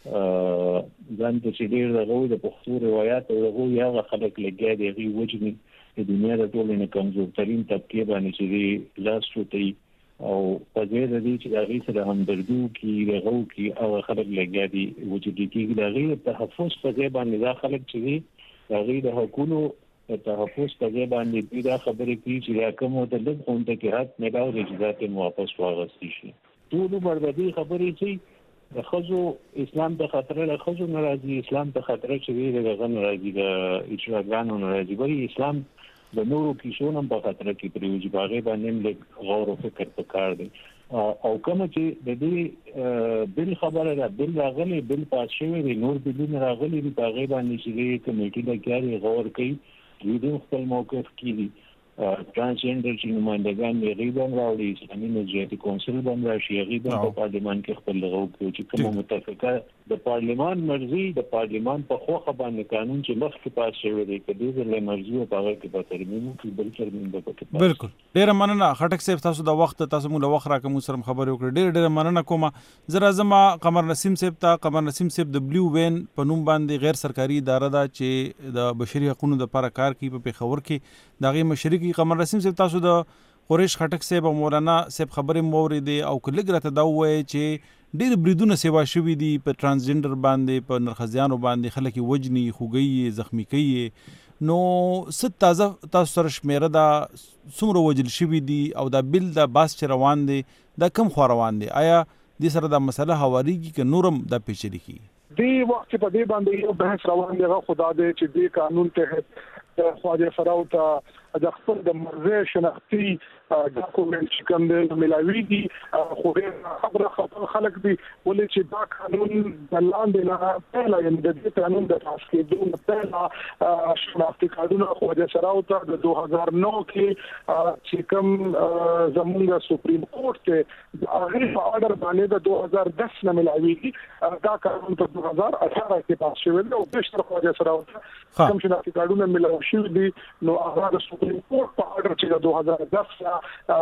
ځان ته چې ډېر دغه د پښتو روایت او دغه یو خلک لګیا دي غي وجني د دنیا د ټولو نه کمزور ترين طبقه باندې چې لاس شوتي او په دې د دې چې هغه سره همدردو کې دغه کې او خلک لګیا دي وجدي کې دغه تحفظ په ځای باندې دا خلک چې هغه د حکومت تحفظ په ځای باندې دا خبرې کوي چې کوم د لږ غونډه کې حق نه دا او اجازه واپس واغستې شي ټول مرغدي خبرې چې د خزو اسلام ته خطر له خزو ناراضي اسلام ته خطر چې دغه ناراضي د اجراګانو ناراضي بری اسلام د نورو کیسونو په خطر کې پریوځي باغې باندې غور او فکر وکړ دي او کوم چې د دې بل خبره ده بل راغلي بل پاس شوی دی نور بل راغلي دی باغې باندې چې کمیټه د کاري غور کوي دوی خپل موقف کوي ترانسجنډر چې نمائندګان یې غیبن راوړي اسلامي نظریاتي کونسل باندې راشي غیبن په پارلیمان کې خپل لغو کوي چې کوم متفقه د پارلیمان مرزي د پارلیمان په خوخه باندې قانون چې مخکې پاس شوی دی کله د مرزي او هغه کې په ترمیم کې بل ترمیم به پکې بالکل ډیر مننه خټک صاحب تاسو د وخت تاسو مو له وخت راکوم سره خبرې وکړې ډیر مننه کوم زرا زما قمر نسیم صاحب د بلو وین په نوم باندې غیر سرکاري اداره ده چې د بشري حقوقو لپاره کار کوي په پیښور کې دغه مشري قمر نسیم صاحب تاسو د قریش خټک صاحب او مولانا صاحب خبرې موريدي او کله ګرته دا وایي چې ډېر بریدونه سیوا شوې دي په ترانسجنډر باندې په نرخزیانو باندې خلک وجني خوګي زخمی کوي نو ست تاسو سره شمیره دا څومره وجل شوې دي او دا بل دا باس چې روان دي دا کم خو روان دي آیا د سره دا مسله حواریږي ک نورم دا پیچلې کی دی وخت په دې باندې یو بحث روان دی خدا دې چې دې قانون ته خواجه فراو ته د خپل د مرزه شناختی ډاکومنټ چې کوم دی ملاوي دي خو خبره خلک دي ولې چې دا قانون د لاندې نه پهلا یعنی د دې قانون د تاسیس کېدو پهلا شناختی قانون خواجه فراو ته د 2009 کې چې کوم زمونږ سپریم کورټ ته هغه په اورډر باندې د 2010 نه ملاوي دي دا قانون په 2018 کې پاس شوی دی او بشر خواجه فراو ته کوم شناختی قانون ملاوي شوی دي نو هغه سپریم کورټ په اورډر چې د 2010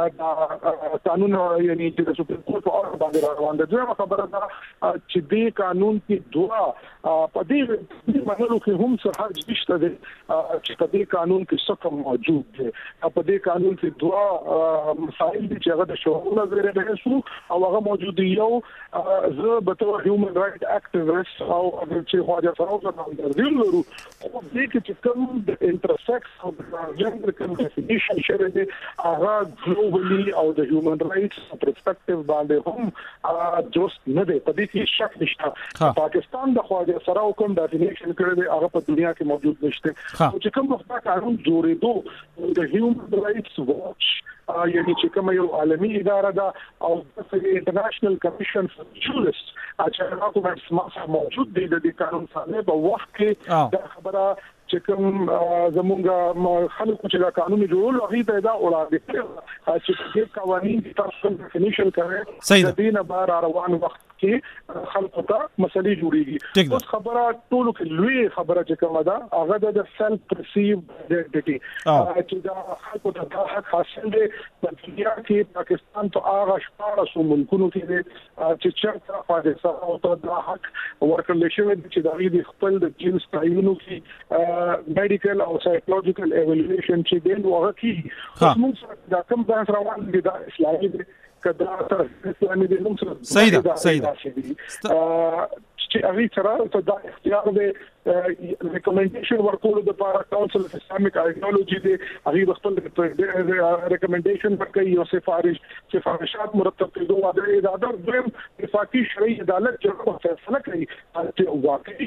قانون یعنی چې د سپریم کورټ په اورډر باندې روان دي دوه خبره ده چې دې قانون کې دوه په دې منلو کې هم څه حرج نشته دي چې په دې قانون کې څه کوم موجود دي په دې قانون کې دوه مسائل دي چې هغه د شعور نظر نه شو او هغه موجود دي یو زه به تو هیومن رائټ اکټیویست او چې خواجه فراو ته درځل لرو خو دې کې چې کوم د انټرسیکس او جندر ډیفینیشن شوی دی هغه ګلوبلی او د هیومن رائټس پرسپیکټیو باندې هم جوست نه دی په دې کې شک نشته پاکستان د خواجه فراو کوم ډیفینیشن کړی دی هغه په دنیا کې موجود نشته او چې کوم وخت قانون جوړېدو د هیومن رائټس واچ یعنی چې کوم یو عالمي اداره ده او د انټرنیشنل کمیشن فور جورنالست چې هغه موجود دی د قانون سره په وخت کې دا خبره چې کوم زمونږ خلکو چې دا قانون جوړول هغه ته دا وړاندې چې د قوانين د تاسو ډیفینیشن کوي د دینه بار روان وخت کې خلکو ته مسلې جوړيږي اوس خبره ټولو کې لوی خبره چې کومه ده هغه د سیلف پرسیو آیډنټیټي چې دا خلکو ته دا حق حاصل دی په دنیا کې پاکستان ته هغه شپږ ملکونو کې چې چرته خواجه او ته دا حق ورکړل شوی چې دا د خپل د جنس تعینو کې میډیکل او سایکولوژیکل ایوالویشن چې دی هغه کې موږ دا کوم ځای روان دي دا اسلامي کدا تر اسلامي د نوم سره صحیح ده چې هغه سره دا اختیار دی ریکمنډیشن ورکول د لپاره کونسل اف اسلامیک ایډیولوژي دی هغه خپل ریکمنډیشن ورکوي او سفارشات مرتب کړي او د اداره دویم وفاقي شرعي عدالت چې فیصله کوي چې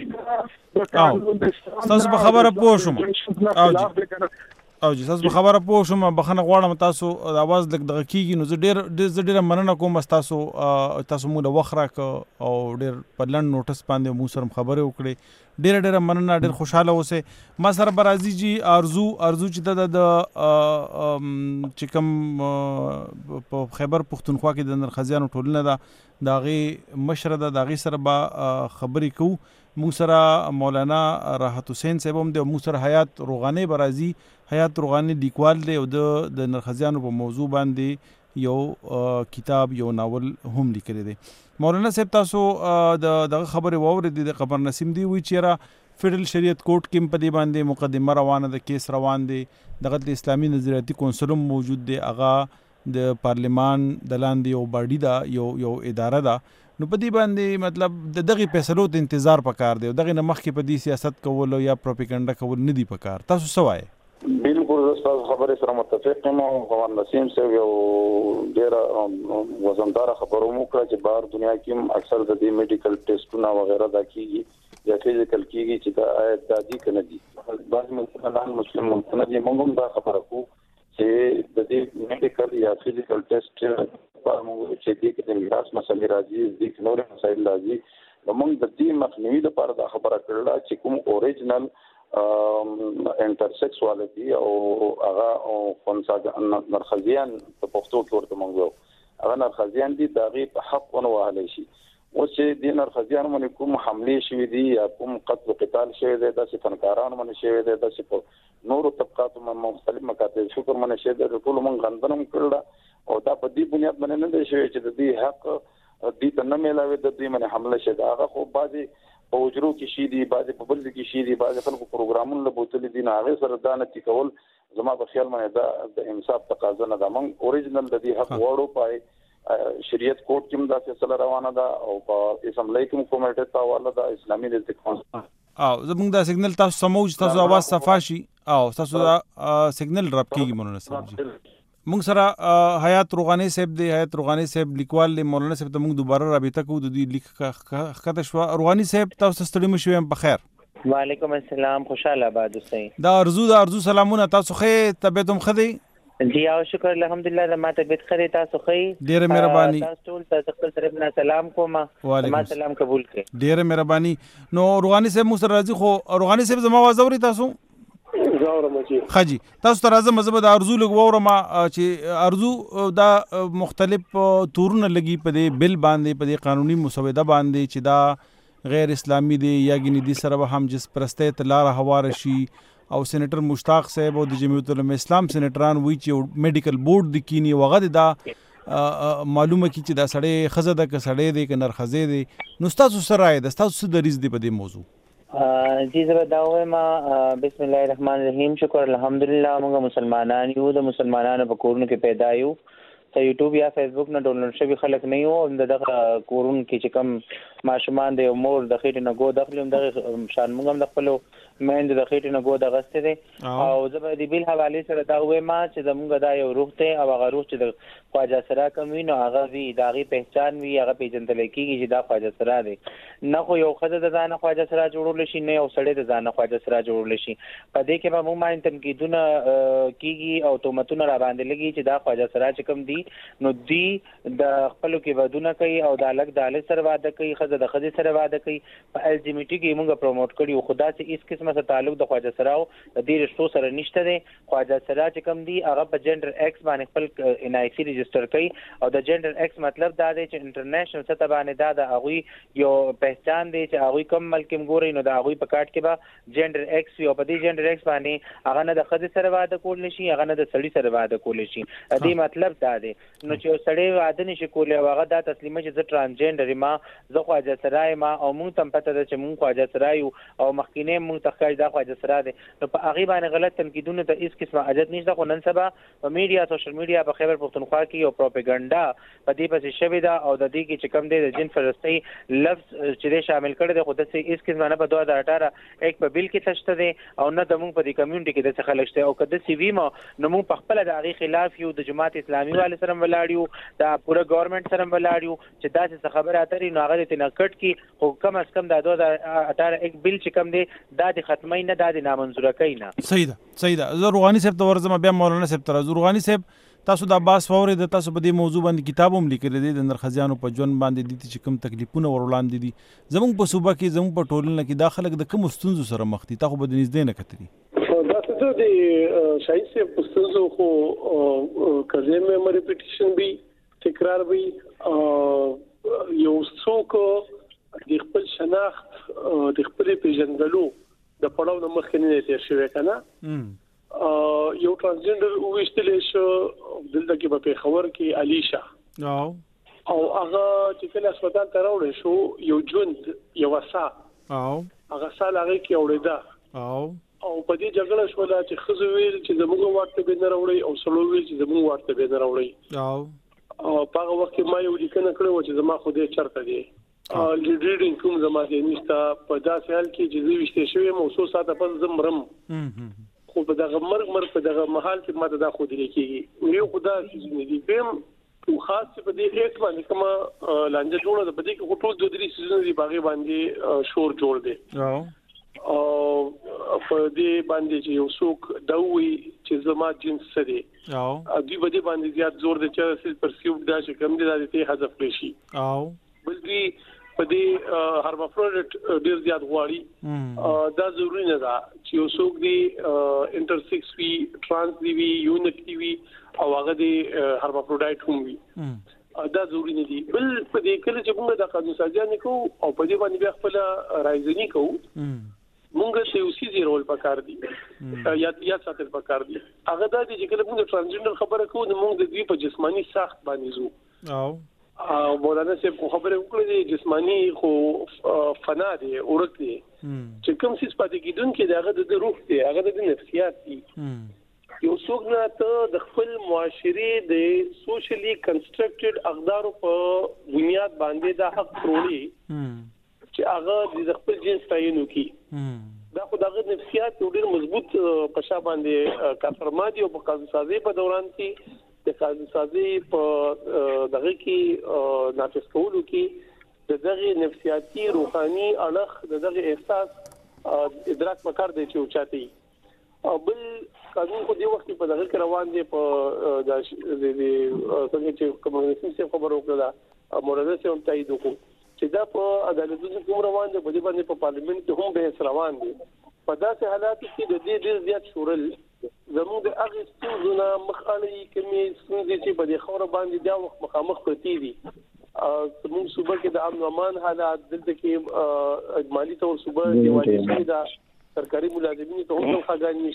واقعي تاسو په خبره پوه شوم او چې تاسو خبره پوه شوم بخنه غواړم تاسو د اواز لګ دغه کیږي نو زه ډیر مننه کوم تاسو مو د وخت راک او ډیر په لند نوټس باندې مو سره خبرې وکړې ډیر مننه ډیر خوشاله اوسه ما سره برازي جی ارزو چې د چې کوم په خیبر پختونخوا کې د نرخزیانو ټولنه ده داغه مشره ده داغه سره با خبرې کوو موږ سره مولانا راحت حسین صاحب هم د موږ سره حیات روغانه برازي حیات روغانی لیکوال دی او د نرخزیانو په موضوع باندې یو کتاب یو ناول هم لیکلی دی. مولانا صاحب تاسو دغه خبرې واورېدې د قمر نسیم دی وی چیرې فیډرل شریعت کورټ کې په دې باندې مقدمه روانه ده، کیس روان دی، دغه د اسلامي نظریاتي کونسل موجود دی، هغه د پارلیمان د لاندې یو باډي ده، یو اداره ده. نو په دې باندې مطلب دغه فیصلو ته انتظار پکار دی، دغه نه مخکې په دې سیاست کول یا پروپاګاندا کول نه دی پکار. تاسو څه وایي؟ بالکل تاسو خبرې سره متفق یم. قمر نسیم صاحب یو ډېره وزنداره خبرو وکړه چې بهر دنیا کې اکثر د دې میډیکل ټیسټونه وغیرہ دا کیږي یا فزیکل کیږي چې دا دي کنه دي. بعض مسلمان ملتونه دي موږ هم دا خبره کوو چې د دې میډیکل یا فزیکل ټیسټ په موږ چې دې کې د میراث مسلې راځي، د نور مسایل راځي، نو موږ د دې مخنیوي لپاره دا خبره کړله چې کوم اوریجنل انټرسیکسوالټي او هغه خنثی نرخزیان په پښتو کې ورته موږ هغه نرخزیان دي د هغې په حق ونه وهلی شي. اوس چې دې نرخزیانو باندې کوم حملې شوي دي یا کوم قتل و قتال شوی دی، داسې فنکارانو باندې شوی دی، داسې په نورو طبقاتو مختلف مکاتب شکر باندې شوی دی، د ټولو موږ غندنه هم کړله او دا په دې بنیاد باندې نه دی شوی چې د دې حق دې ته نه میلاوي د دې باندې حمله شوې ده. هغه خو بعضې په حجرو کې شي دي، بعضې په بل ځای کې شي دي، بعضې خلکو پروګرامونه له بوتلي دي، نو هغې سره دا نتي کول زما په خیال باندې دا د انصاف تقاضا نه ده. موږ اوریجنل د دې حق غواړو. په شریعت کورټ کې هم دا فیصله روانه ده او په اسمبلی کې هم کمیټې ته حواله ده اسلامي نظریاتي کونسل. زموږ دا سیګنل تاسو سموج تاسو اواز صفا شي او تاسو دا سیګنل ډراپ کیږي. مولانا صاحب موږ سره حیات روغانی صاحب دی، حیات روغانی صاحب لیکوال دی. مولانا صاحب ته موږ دوباره رابطه کوو، د دې لیک ښکته شوه. روغانی صاحب تاسو ستړي مو شوي؟ په خیر. وعلیکم السلام، خوشحاله آباد اوسئ. دا ارزو سلامونه. تاسو ښه طبیعت هم ښه دی؟ جی او شکر الحمدلله د ما طبیعت ښه دی. تاسو ښه؟ ډېره مهرباني. تاسو ټول ته خپل طرف نه سلام کوم. ما سلام قبول کړئ. ډېره مهرباني. نو روغانی صاحب موږ سره راځي، خو روغانی صاحب زما आवाज اوري تاسو؟ خاجي تاسو ته راځم. زه به د ارزو لږ واورم چې ارزو دا مختلف تورونه لګي په دې بل باندې، په دې قانوني مسوده باندې چې دا غیر اسلامي دی یا ګینې دي سره به هم جس پرستۍ ته لاره هواره شي. او سینیټر مشتاق صاحب او د جمعیت العلماء اسلام سینیټران وایي چې میډیکل بورډ د کینی وغه دا معلومه کی چې دا سړی ښځه ده که سړی دی که نرښځی دی. نو ستاسو څه رایه ده، ستاسو څه دریځ دی په دې موضوع؟ جی زه به دا وایم بسم الله الرحمن الرحیم. شکر الحمدلله موږ مسلمانان یو، د مسلمانانو په کورونو کې پیدا یو، ته یوټیوب یا فیسبوک نه ډاونلوډ شوي خلک نه یو. دغه کورونو کې چې کوم ماشومان دی مور د خېټې نه ګو دخلي هم دغه شان موږ هم د خپلو میندو د خېټې نه ګو دغستې دی. او زه به د بل حوالې سره دا وایم چې زموږ دا یو روح دی او هغه روح چې د خواجه سرا کوم وي نو هغه وي د هغې پهچان وي، هغه پېژندلی کېږي چې دا خواجه سرا دی. نه خو یو ښځه د ځانه خواجه سرا جوړولی شي، نه یو سړی د ځانه خواجه سرا جوړولی شي. په دې کې به موږ باندې تنقیدونه کېږي او تهمتونه راباندې لګي چې دا خواجه سرا چې کوم دي نو دوی د خپلو کې ودونه کوي او د هلک د هلک سره واده کوي، ښځه د ښځې سره واده کوي. په LGBT کې موږ پروموټ کړي خو داسې هېڅ قسمه سره تعلق د خواجه سراو د دې رشتو سره نشته دی. خواجه سرا چې کوم دي هغه په جنډر ایکس باندې خپل NIC رجسټر کوي او د جنډر ایکس مطلب دا دی چې انټرنیشنل سطح باندې دا د هغوی یو پہچان دی چې هغوی کوم ملک کې ګوري نو د هغوی په کارت کې به جنډر ایکس وي او په دې جنډر ایکس باندې هغه نه د ښځې سره واده کولی شي، هغه نه د سړي سره واده کولی شي. دې مطلب دا دی نو چې یو سړی واده نشي کولی او هغه دا تسلیمه چې زه ټرانسجنډر یم، زه خواجه سرا یم او موږ ته هم پته ده چې موږ خواجه سرا یو او مخکینی موږ ته ښکاري دا خواجه سرا دی، نو په هغې باندې غلط تنقیدونه ته هېڅ قسمه حاجت نشته. خو نن سبا په میډیا سوشل میډیا په خیبر پښتونخوا کې یو پروپاګنډا په دې پسې شوې ده او د دې کې چې کوم دی د جن فرستۍ لفظ چې دی شامل کړی دی، خو داسې هېڅ قسمه نه په 2018 ایک په بل کې څه شته دی او نه د موږ په دې کمیونټي کې داسې خلک شته. او که داسې وي نو موږ په خپله د هغې خلاف یو، د جماعت اسلامي والو سره هم ولاړ یو، د پوره ګورنمنټ سره هم ولاړ یو چې داسې څه خبرې اترې نو هغه دې ترې نه کټ کړي. خو کم از کم د 2018 ایک بل چې کوم دی دا د ختموي نه، دا د نامنظوره کوي نه. صحیح ده. زه روغاني صاحب ته ورځم، بیا مولانا صاحب ته راځو. روغاني صاحب تاسو د عباس فوري د تاسو په دې موضوع باندې کتاب هم لیکلی دی، د نرخزیانو په ژوند باندې دي چې کوم تکلیفونه ور وړاندې دي زموږ په صوبه کې، زموږ په ټولنه کې دا خلک د کومو ستونزو سره مخ دي؟ تا خو به د نږدې نه کتلي. دا څه د شاهین صاحب په ستونزو خو که زه مې ریپیټیشن وي، تکرار وي، یو څوک د خپل شناخت د خپلې پېژندلو د پړاو نه مخکې نه دی تېر شوی که نه، یو ترانسجندر وشتل شو دلته کې په خبر کې علیشا او هغه چې کله هسپتال ته راوړل شو یو ژوند یو وسا هغه سال هغه کې اورېدا او په دې جګړه شو چې خزو ویل چې زموږ ورته به نه راوړي او سلو ویل چې زموږ ورته به نه راوړي او په هغه وخت ما یو لیکنه کړو چې زما خو دې چرته دی لیډینګ کوم زما دې نشته په داسې حال کې چې زه وشته شوی موضوع ساته پس زمرم خو په دغه مرګ په دغه محل کې ماته دا خو دې کېږي یو خدا چې دې بهم او خاص په دې ایک باندې کوم لانجه جوړه ده په دې کې ټول 2-3 سيزن دی باغې باندې شور جوړ دی او په دې باندې چې یو څوک دوی چې زما جنس سره او دوی په دې باندې زیات زور دی چې پرسیوب دا چې کوم دي ته حذف کړي او بل دې په دې هرمافروډیټ ډیر زیات غواړي دا ضروری نه ده چې یو څوک دی انټرسیکس وی ترانس دی یونیک دی او هغه دی هرمافروډایټ هم وي دا ضروری نه دي بل په دې کله چې موږ د قانون سازي کو او په دې باندې بیا خپل رايزنی کو موږ ته یو سیزي رول پکار دي یا ساتل پکار دي هغه دا دي چې کله موږ ترانسجندر خبره کوو نو موږ د دوی په جسمانی ساخت باندې زو او مولانا صاحب کو خبره وکړه چې جسمانی خو فنا دي اورک دي چې کوم څه پاتې کیدون کې دغه د روح دي هغه د نفسیات دي یو څوک نه ته د خپل معاشري د سوشلی کنسټرکټډ اقدار په بنیاد باندې د حق پروړي چې هغه د خپل جنس تعین وکي دا خو دغه نفسیات ډېر مضبوط پښا باندې کارفرمادي او په قانون سازي په دوران کې د قانون سازي په دغه کې نافذ کولو کې دغه نفسیاتي روحاني اړخ دغه احساس ادراک مکر دی چې اوچاتي او بل قانون خو دی وخت په دغه کې روان دی په د څنګه چې کمیونیزم څخه خبرو کړه مولانا صاحب تایید وکړ چې دا په عدالتونو کې روان دی په دې باندې په پارلیمنت کې هم به روان دي په داسې حالاتو کې د دې ډېر زیات شورل زموږ د هغه ستونزونه مخالي کمی ستونزې چې په دې خبره باندې دا وخت مخامخ پرتی دي زموږ صوبه کې د امن امان حالات دلته کې اجمالی تور صوبه دیوالي شوی دا سرکاري ملازمین ته هم خاګان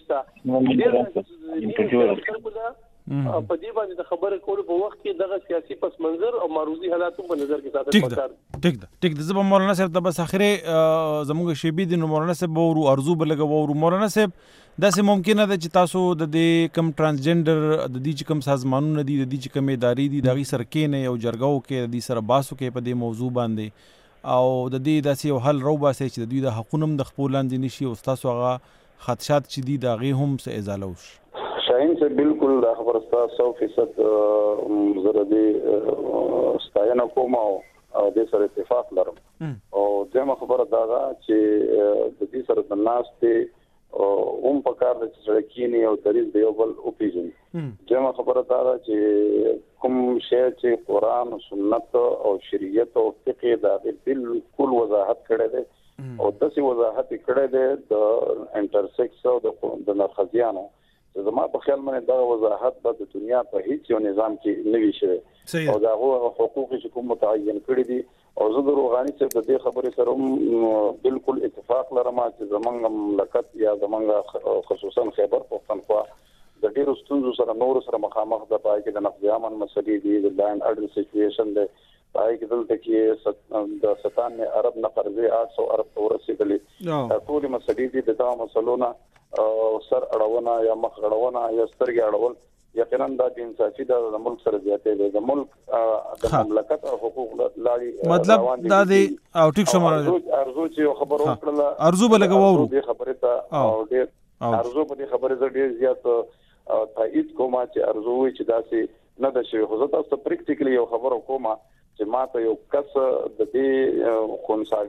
نشته په دې باندې د خبره کول په وخت کې دغه سیاسي پس منظر او معروضي حالاتو په نظر کې ساتل پکار ټیک ده زب مولانا صاحب ته بس اخره زموږ شیبي د مولانا صاحب ورو ارزو بلګو مولانا صاحب داسې ممکنه ده چې تاسو د دې کم ترانسجندر د دې چې کم سازمانونه دي د دې چې کم ادارې دي دغه سره کې نه یو جرګاو کې د دې سره باسو کې په دې موضوع باندې او د دې داسې یو حل رو باسي چې د دوی د حقوقو د خپلوان نشي او تاسو هغه خدشات چې دي دغه هم څه ازاله وش شاهین سے بالکل دا خبره 100% زردي ستاینه کوم او د سره اتفاق لرم او دغه خبره دا چې د دې سره د ناس ته اوم په کار د سړکینی او دریز دی بل او پیژن دغه خبره دا چې کوم شی چې قران او سنت او شریعت او فقه دا بالکل وضاحت کړی دی او داسې وضاحت کړی دی د انټرسیکس او د نرخزیانو زما په خیال باندې دا وضاحت د دنیا په هیڅ یو نظام کې نه وی شوی او دا حقوق چې کوم متعین کړی دي او زه د روغاني څخه د دې خبرې سره بالکل اتفاق لرم چې زمونږ مملکت یا زمونږ خصوصا خیبر پختونخوا د ډیرو ستونزو سره نور سره مخامخ د پای کې د نقض امن مسلې دي د لینډ اډل سچويشن دی پای کې دلته کې د 97 ارب نه قرضې 800 ارب ورسېدلې ټول مسلې دي د دا مسلونه سر اړونه یا مخ اړونه یا سترګې اړول یقینا د انصافي د ملک سره زیاتې دی د ملک د مملکت او حقوق لاري مطلب دا دی او ټیک شو ارزو چې خبر وکړه ارزو بلګو دې خبره ته او ډېر ارزو په دې خبره زړه ډېر زیات تایید کوم چې ارزو وي چې داسې نه د شي خو زه تاسو پریکټیکلی یو خبر کوم چې ماته یو کس د دې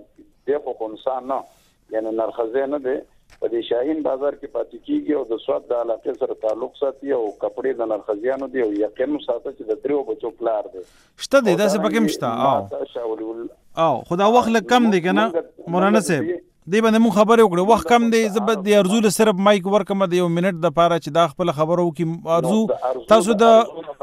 خونسا نه یعنی نرخزه نه دی په دې شاهین بازار کې پاتې کیږي او د سواد د علاقې سره تعلق ساتي او کپڑے د نرخزیانو دی او یقین ساته چې د دریو بچو پلار دی شته دی داسې پکې مشته او خدا وخت لږ کم دی کنه مولانا صاحب دی باندې مون خبرې وکړه وخت کم دی زبد دی ارزو له صرف مایک ورکم دی یو منټ د پاره چې دا خپل خبرو کې ارزو تاسو د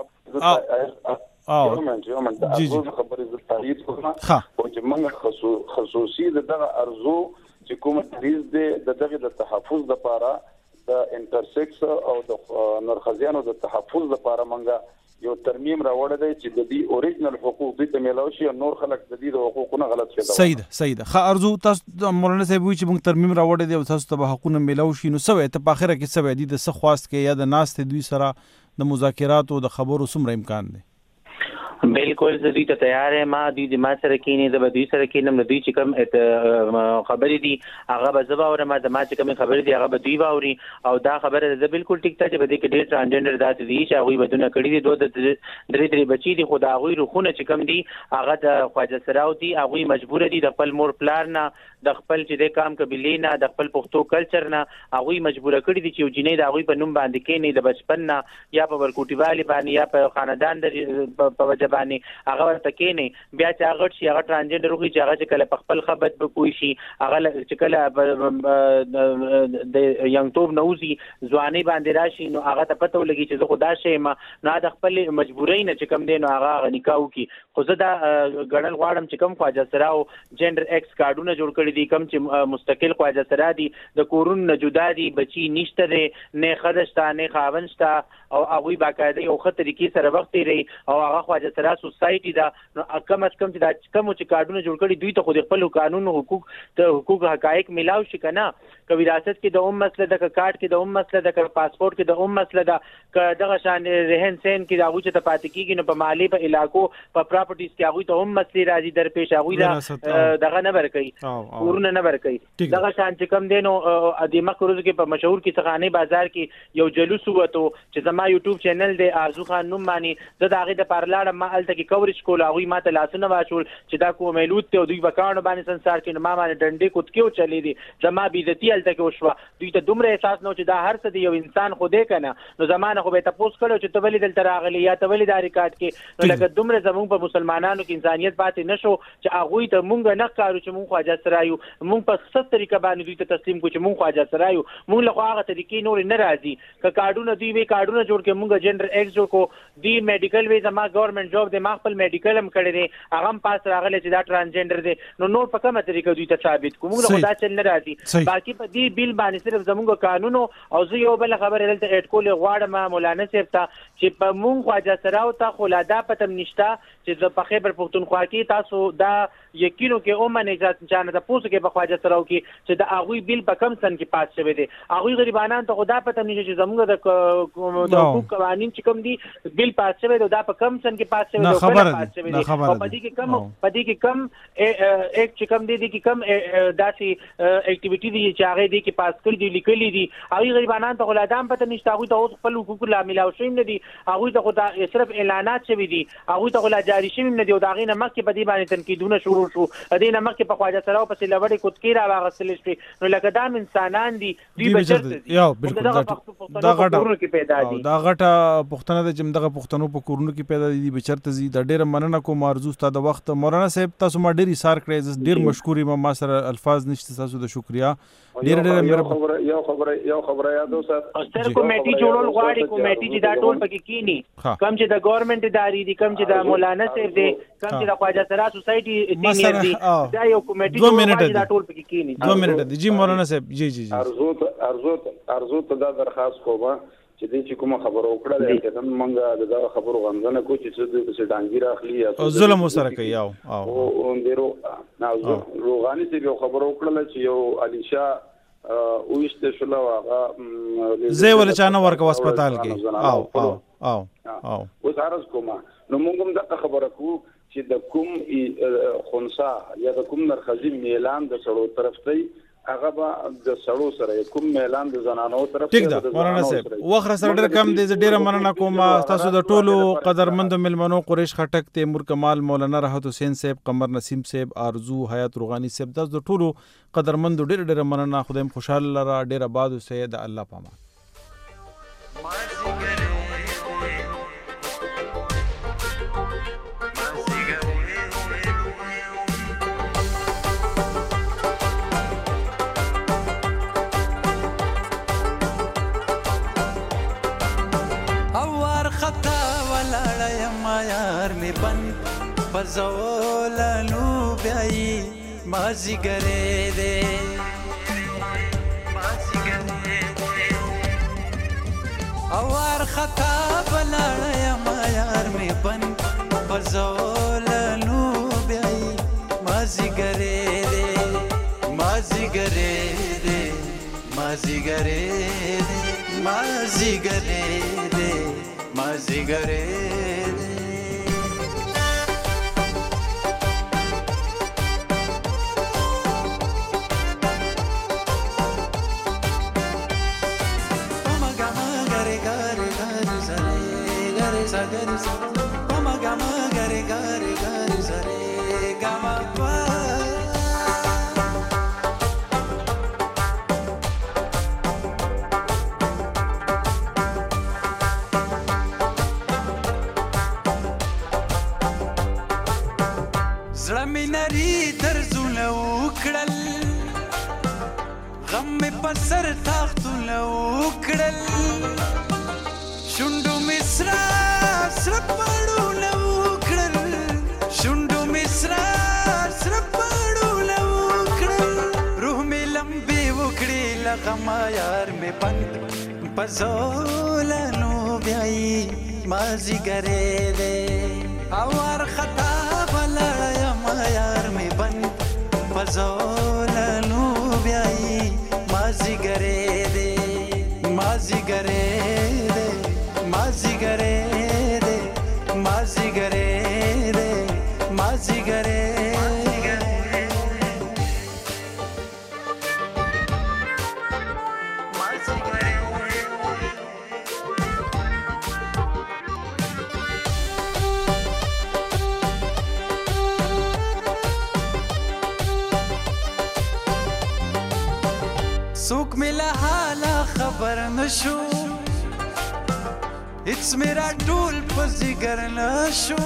جی خبرې ز تایید کوم او چې موږ خصوصي دغه ارزو چې کوم تریز دی دغه د تحفظ لپاره د انټرسیکس او د نرخزیانو د تحفظ لپاره منګه یو ترمیم راوړی دی چې د دې اوریجنل حقوق دې ته میلاو شي او نور خلک د دې د حقوقونو غلط شي. صحیح ده. ښه ارزو تاسو مولانا صاحب وایي چې موږ ترمیم راوړی دی او تاسو ته به حقونه میلاو شي، نو څه وایي ته په اخره کې څه وایي د څه خواست کې یا د ناستې دوی سره د مذاکراتو د خبرو څومره امکان دی؟ بالکل زه دوی ته تیار یم. دوی د ما سره کینې زه به دوی سره کینم. دوی چې کوم خبرې دي هغه به زه به اورم، زما چې کومې خبرې دي هغه به دوی به اوري. او دا خبره ده بالکل ټیک ده چې په دې کې ډېر ټرانسجنډر داسې دي چې هغوی بدونه کړي دي. دوه درې بچي دي خو د هغوی روحونه چې کوم دي هغه د خواجه سراو دي. هغوی مجبوره دي د خپل مور پلار نه، د خپل چې د کام قبیلې نه، د خپل پښتو کلچر نه هغوی مجبوره کړي دي چې یو جنۍ د هغوی په نوم باندې کېني د بچپن نه یا په ورکوټي والي باندې یا په خاندان په وجه باندې هغه ورته کېني. بیا چې هغه شي هغه ټرانسجنډر وکړي چې هغه چې کله په خپل خبرت به پوه شي، هغه چې کله د یانګتوب نه وځي ځوانۍ باندې راشي نو هغه ته پته ولګي چې زه خو دا شی یم، نو د خپل مجبورۍ نه چې کوم دی نو هغه نکاح وکړي. خو زه دا ګڼل غواړم چې کوم خواجه سراو جنډر ایکس کارډونه جوړ کړي دي، کوم چې مستقل خواجه سرا دي، د کورونو نه جدا دي، بچي نشته دی، نه ښځه شته نه خاوند شته، او هغوی باقاعده یو ښه طریقې سره وخت تېروي او هغه خواجه سرا سوسایټي ده. نو کم از کم چې دا کوم چې کارډونه جوړ کړي دوی ته خو د خپل قانون حقوق حقایق میلاو شي که نه. که وراثت کې د مسله ده، که کارت کې د مسله ده، که پاسپورت کې د مسله ده، که دغه شان رهن سین کې د هغوی چې ته پاتې کېږي نو په مالي په علاقو په پراپرټیز کې هغوی ته مسلې راځي درپېش، هغوی دغه نه ورکوي، کورونه نه ورکوي. دغه شان چې کوم دی نو د مخکې ورځو کې په مشهور کیسهخانۍ بازار کې یو جلوس ووتو چې زما یوټیوب چینل دی آرزو خان نوم باندې، زه د هغې دپاره لاړم، ما هلته کې کوریج کول، هغوی ما ته لاسونه واچول چې دا کومیلود دی او دوی په کاڼو باندې سنسار کې نو ما باندې ډنډې کوتکې وچلې دي، زما بېعزتي هلته کې وشوه. دوی ته دومره احساس نه و چې دا هر څه دی یو انسان خو دی که نه. نو زما نه خو به یې تپوس کړی چې ته ولې دلته راغلی یا ته ولې دا ریکارډ کې. نو لکه دومره زمونږ په مسلمانانو کې انسانیت پاتې نه شو چې هغوی ته مونږ نه ښکارو چې مونږ خواجه سرا یو، مونږ په ست طریقه باندې دوی ته تسلیم کړو چې مونږ خواجه سرا یو. مونږ له خو هغه طریقې نورې نه راځي. که کارډونه دوی وی کارډونه جوړ کړي، مونږ جنډر ایکس جوړ کړو، دوی میډیکل وی زما ګورنمنټ جاب دی، ما خپل میډیکل هم کړی دی، هغه هم پاس راغلی چې دا ټرانسجنډر دی. نو نور په کومه طریقه دوی ته ثابت کړو؟ مونږ له خو دا چل نه راځي. باقي په دې بیل باندې صرف زمونږ قانون او زه یو بله خبرې دلته ایډ کولې غواړم مولانا صاحب ته چې په مونږ خواجه سراو ته خو لا دا پته نشته چې زه په خیبر پښتونخوا کې تاسو دا یقینو کې ومنئ چا نه تپوس کې په خواجه سراو کې چې د هغوی بیل په کم سن کې پاس شوی دی. هغوی غریبانان ته خو دا پته نشته چې زمونږ د حقوق قوانین چې کوم دي بیل پاس شوی دی دا په کم سن کې پاس شوی دی او بله پاس شوی دی. او په دې کې کم ایک چې کوم دی کې کم داسې اکټیویټي دي چې هغې دې کې پاس کړي دي لیکلي دي. هغوی غریبانان ته خو لا دا هم پته نشته، هغوی ته اوس خپل حقوق لا میلاو شوي نه دي، هغوی ته خو صرف اعلانات شوي دي، هغوی ته خو لا جاري شوي نه دي. او د هغې نه مخکې په دې باندې تنقیدونه شروع شو، د دې نه مخکې په خواجه سراو پسې لوړې کوتکې را واخیستلې شوې. نو لکه دا انسانان دي، دوی به چېرته ځي؟ دغه پښتنو په کورونو کې پیدا دي. دا غټه پوښتنه ده چې دغه پښتنو په کورونو کې پیدا دي، به چېرته ځي؟ دا ډېره مننه کوم آرزو ستا د وخت. مولانا صاحب تاسو ما ډېر ایثار کړی، زه ډېر مشکور یم، ما سره الفاظ نشته ستاسو د شکریا. یو خبره یادو ساتئ، ستر کمیټي جوړول غواړي، کمیټي چې دا ټول پکې کینی، کم چې د ګورنمنت ادارې دي، کم چې د مولانا صاحب دی، کم چې د خواجه سرا سوسایټي ټیم دی، دا یو کمیټي جوړول دا ټول پکې کینی. 2 منټه دي جی مولانا صاحب. جی ارزو ته دا درخواست کوم چې دې چې کومه خبره وکړه دا نن مونږ دغه خبرو غندنه کوو چې څه د ډانګي راخلي یا ظلم وسره کوي. او اندیرو نه روغاني چې یو خبره وکړه چې یو علي شاه وېشته شو هغه زه ول چانه ورکو هسپتال کې. او اوس عرض کوم نو مونږ هم دا خبره کوو چې د کوم خنثا یا د کوم نرخزي میلان د سړو طرف ته هغه به د سړو سره کوم میلان د زنانو طرف ته. ټیک ده مولانا صاحب، وخت سره ډېر کم دی، زه ډېره مننه کوم تاسو د ټولو قدرمندو مېلمنو قریش خټک، تیمور کمال، مولانا راحت حسین صاحب، قمر نسیم صاحب، آرزو حیات روغانی صاحب، تاسو د ټولو قدرمندو ډېره مننه. خدای مو خوشحاله لره، ډېر آباد اوسئ، د الله په امان. پزولانو بیائی مازی گرے دے اوار خطا بلاړ ما یار می بن پزولنو بیاي مازی ګرې دې مازی ګرې دې مازی ګرې دې مازی ګرې دې مازی ګرې دې زړه مې نری درزونه وکړل غم مې په سر تاختونه وکړل شونډو مې سره سره پاړونه وکړل شونډو مې سره سره پاړونه وکړل روح مې لمبې وکړې له غمه یار مې بند په زولنو بیایي مازدیګرې دی اوار خطا یار می بن پزولنو بیاي مازی ګرې دې مازی ګرې دې مازی ګرې دې مازی ګرې دې مازی ګرې څوک مې له حاله خبر نشو هیڅ مې راټول په ځیګر نشو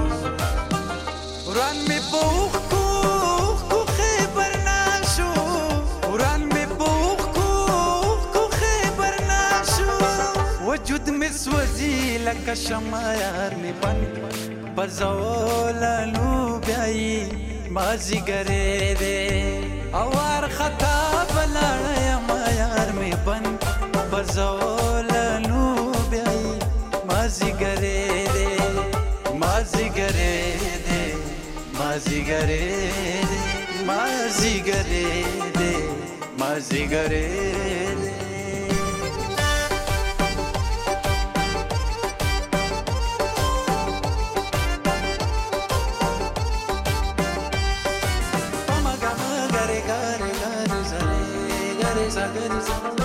وران مې په اوښکو خبر نشو وران مې په اوښکو خبر نشو وجود مې سوځي لکه شمع یار مې بند په زولنو بیایي مازدیګرې دی اوار خطا بلاړ ما یار می بن پزولنو بیاي مازدیګرې دې مازدیګرې دې مازدیګرې دې مازدیګرې دې مازدیګرې دې Gare gare gare zare gare sa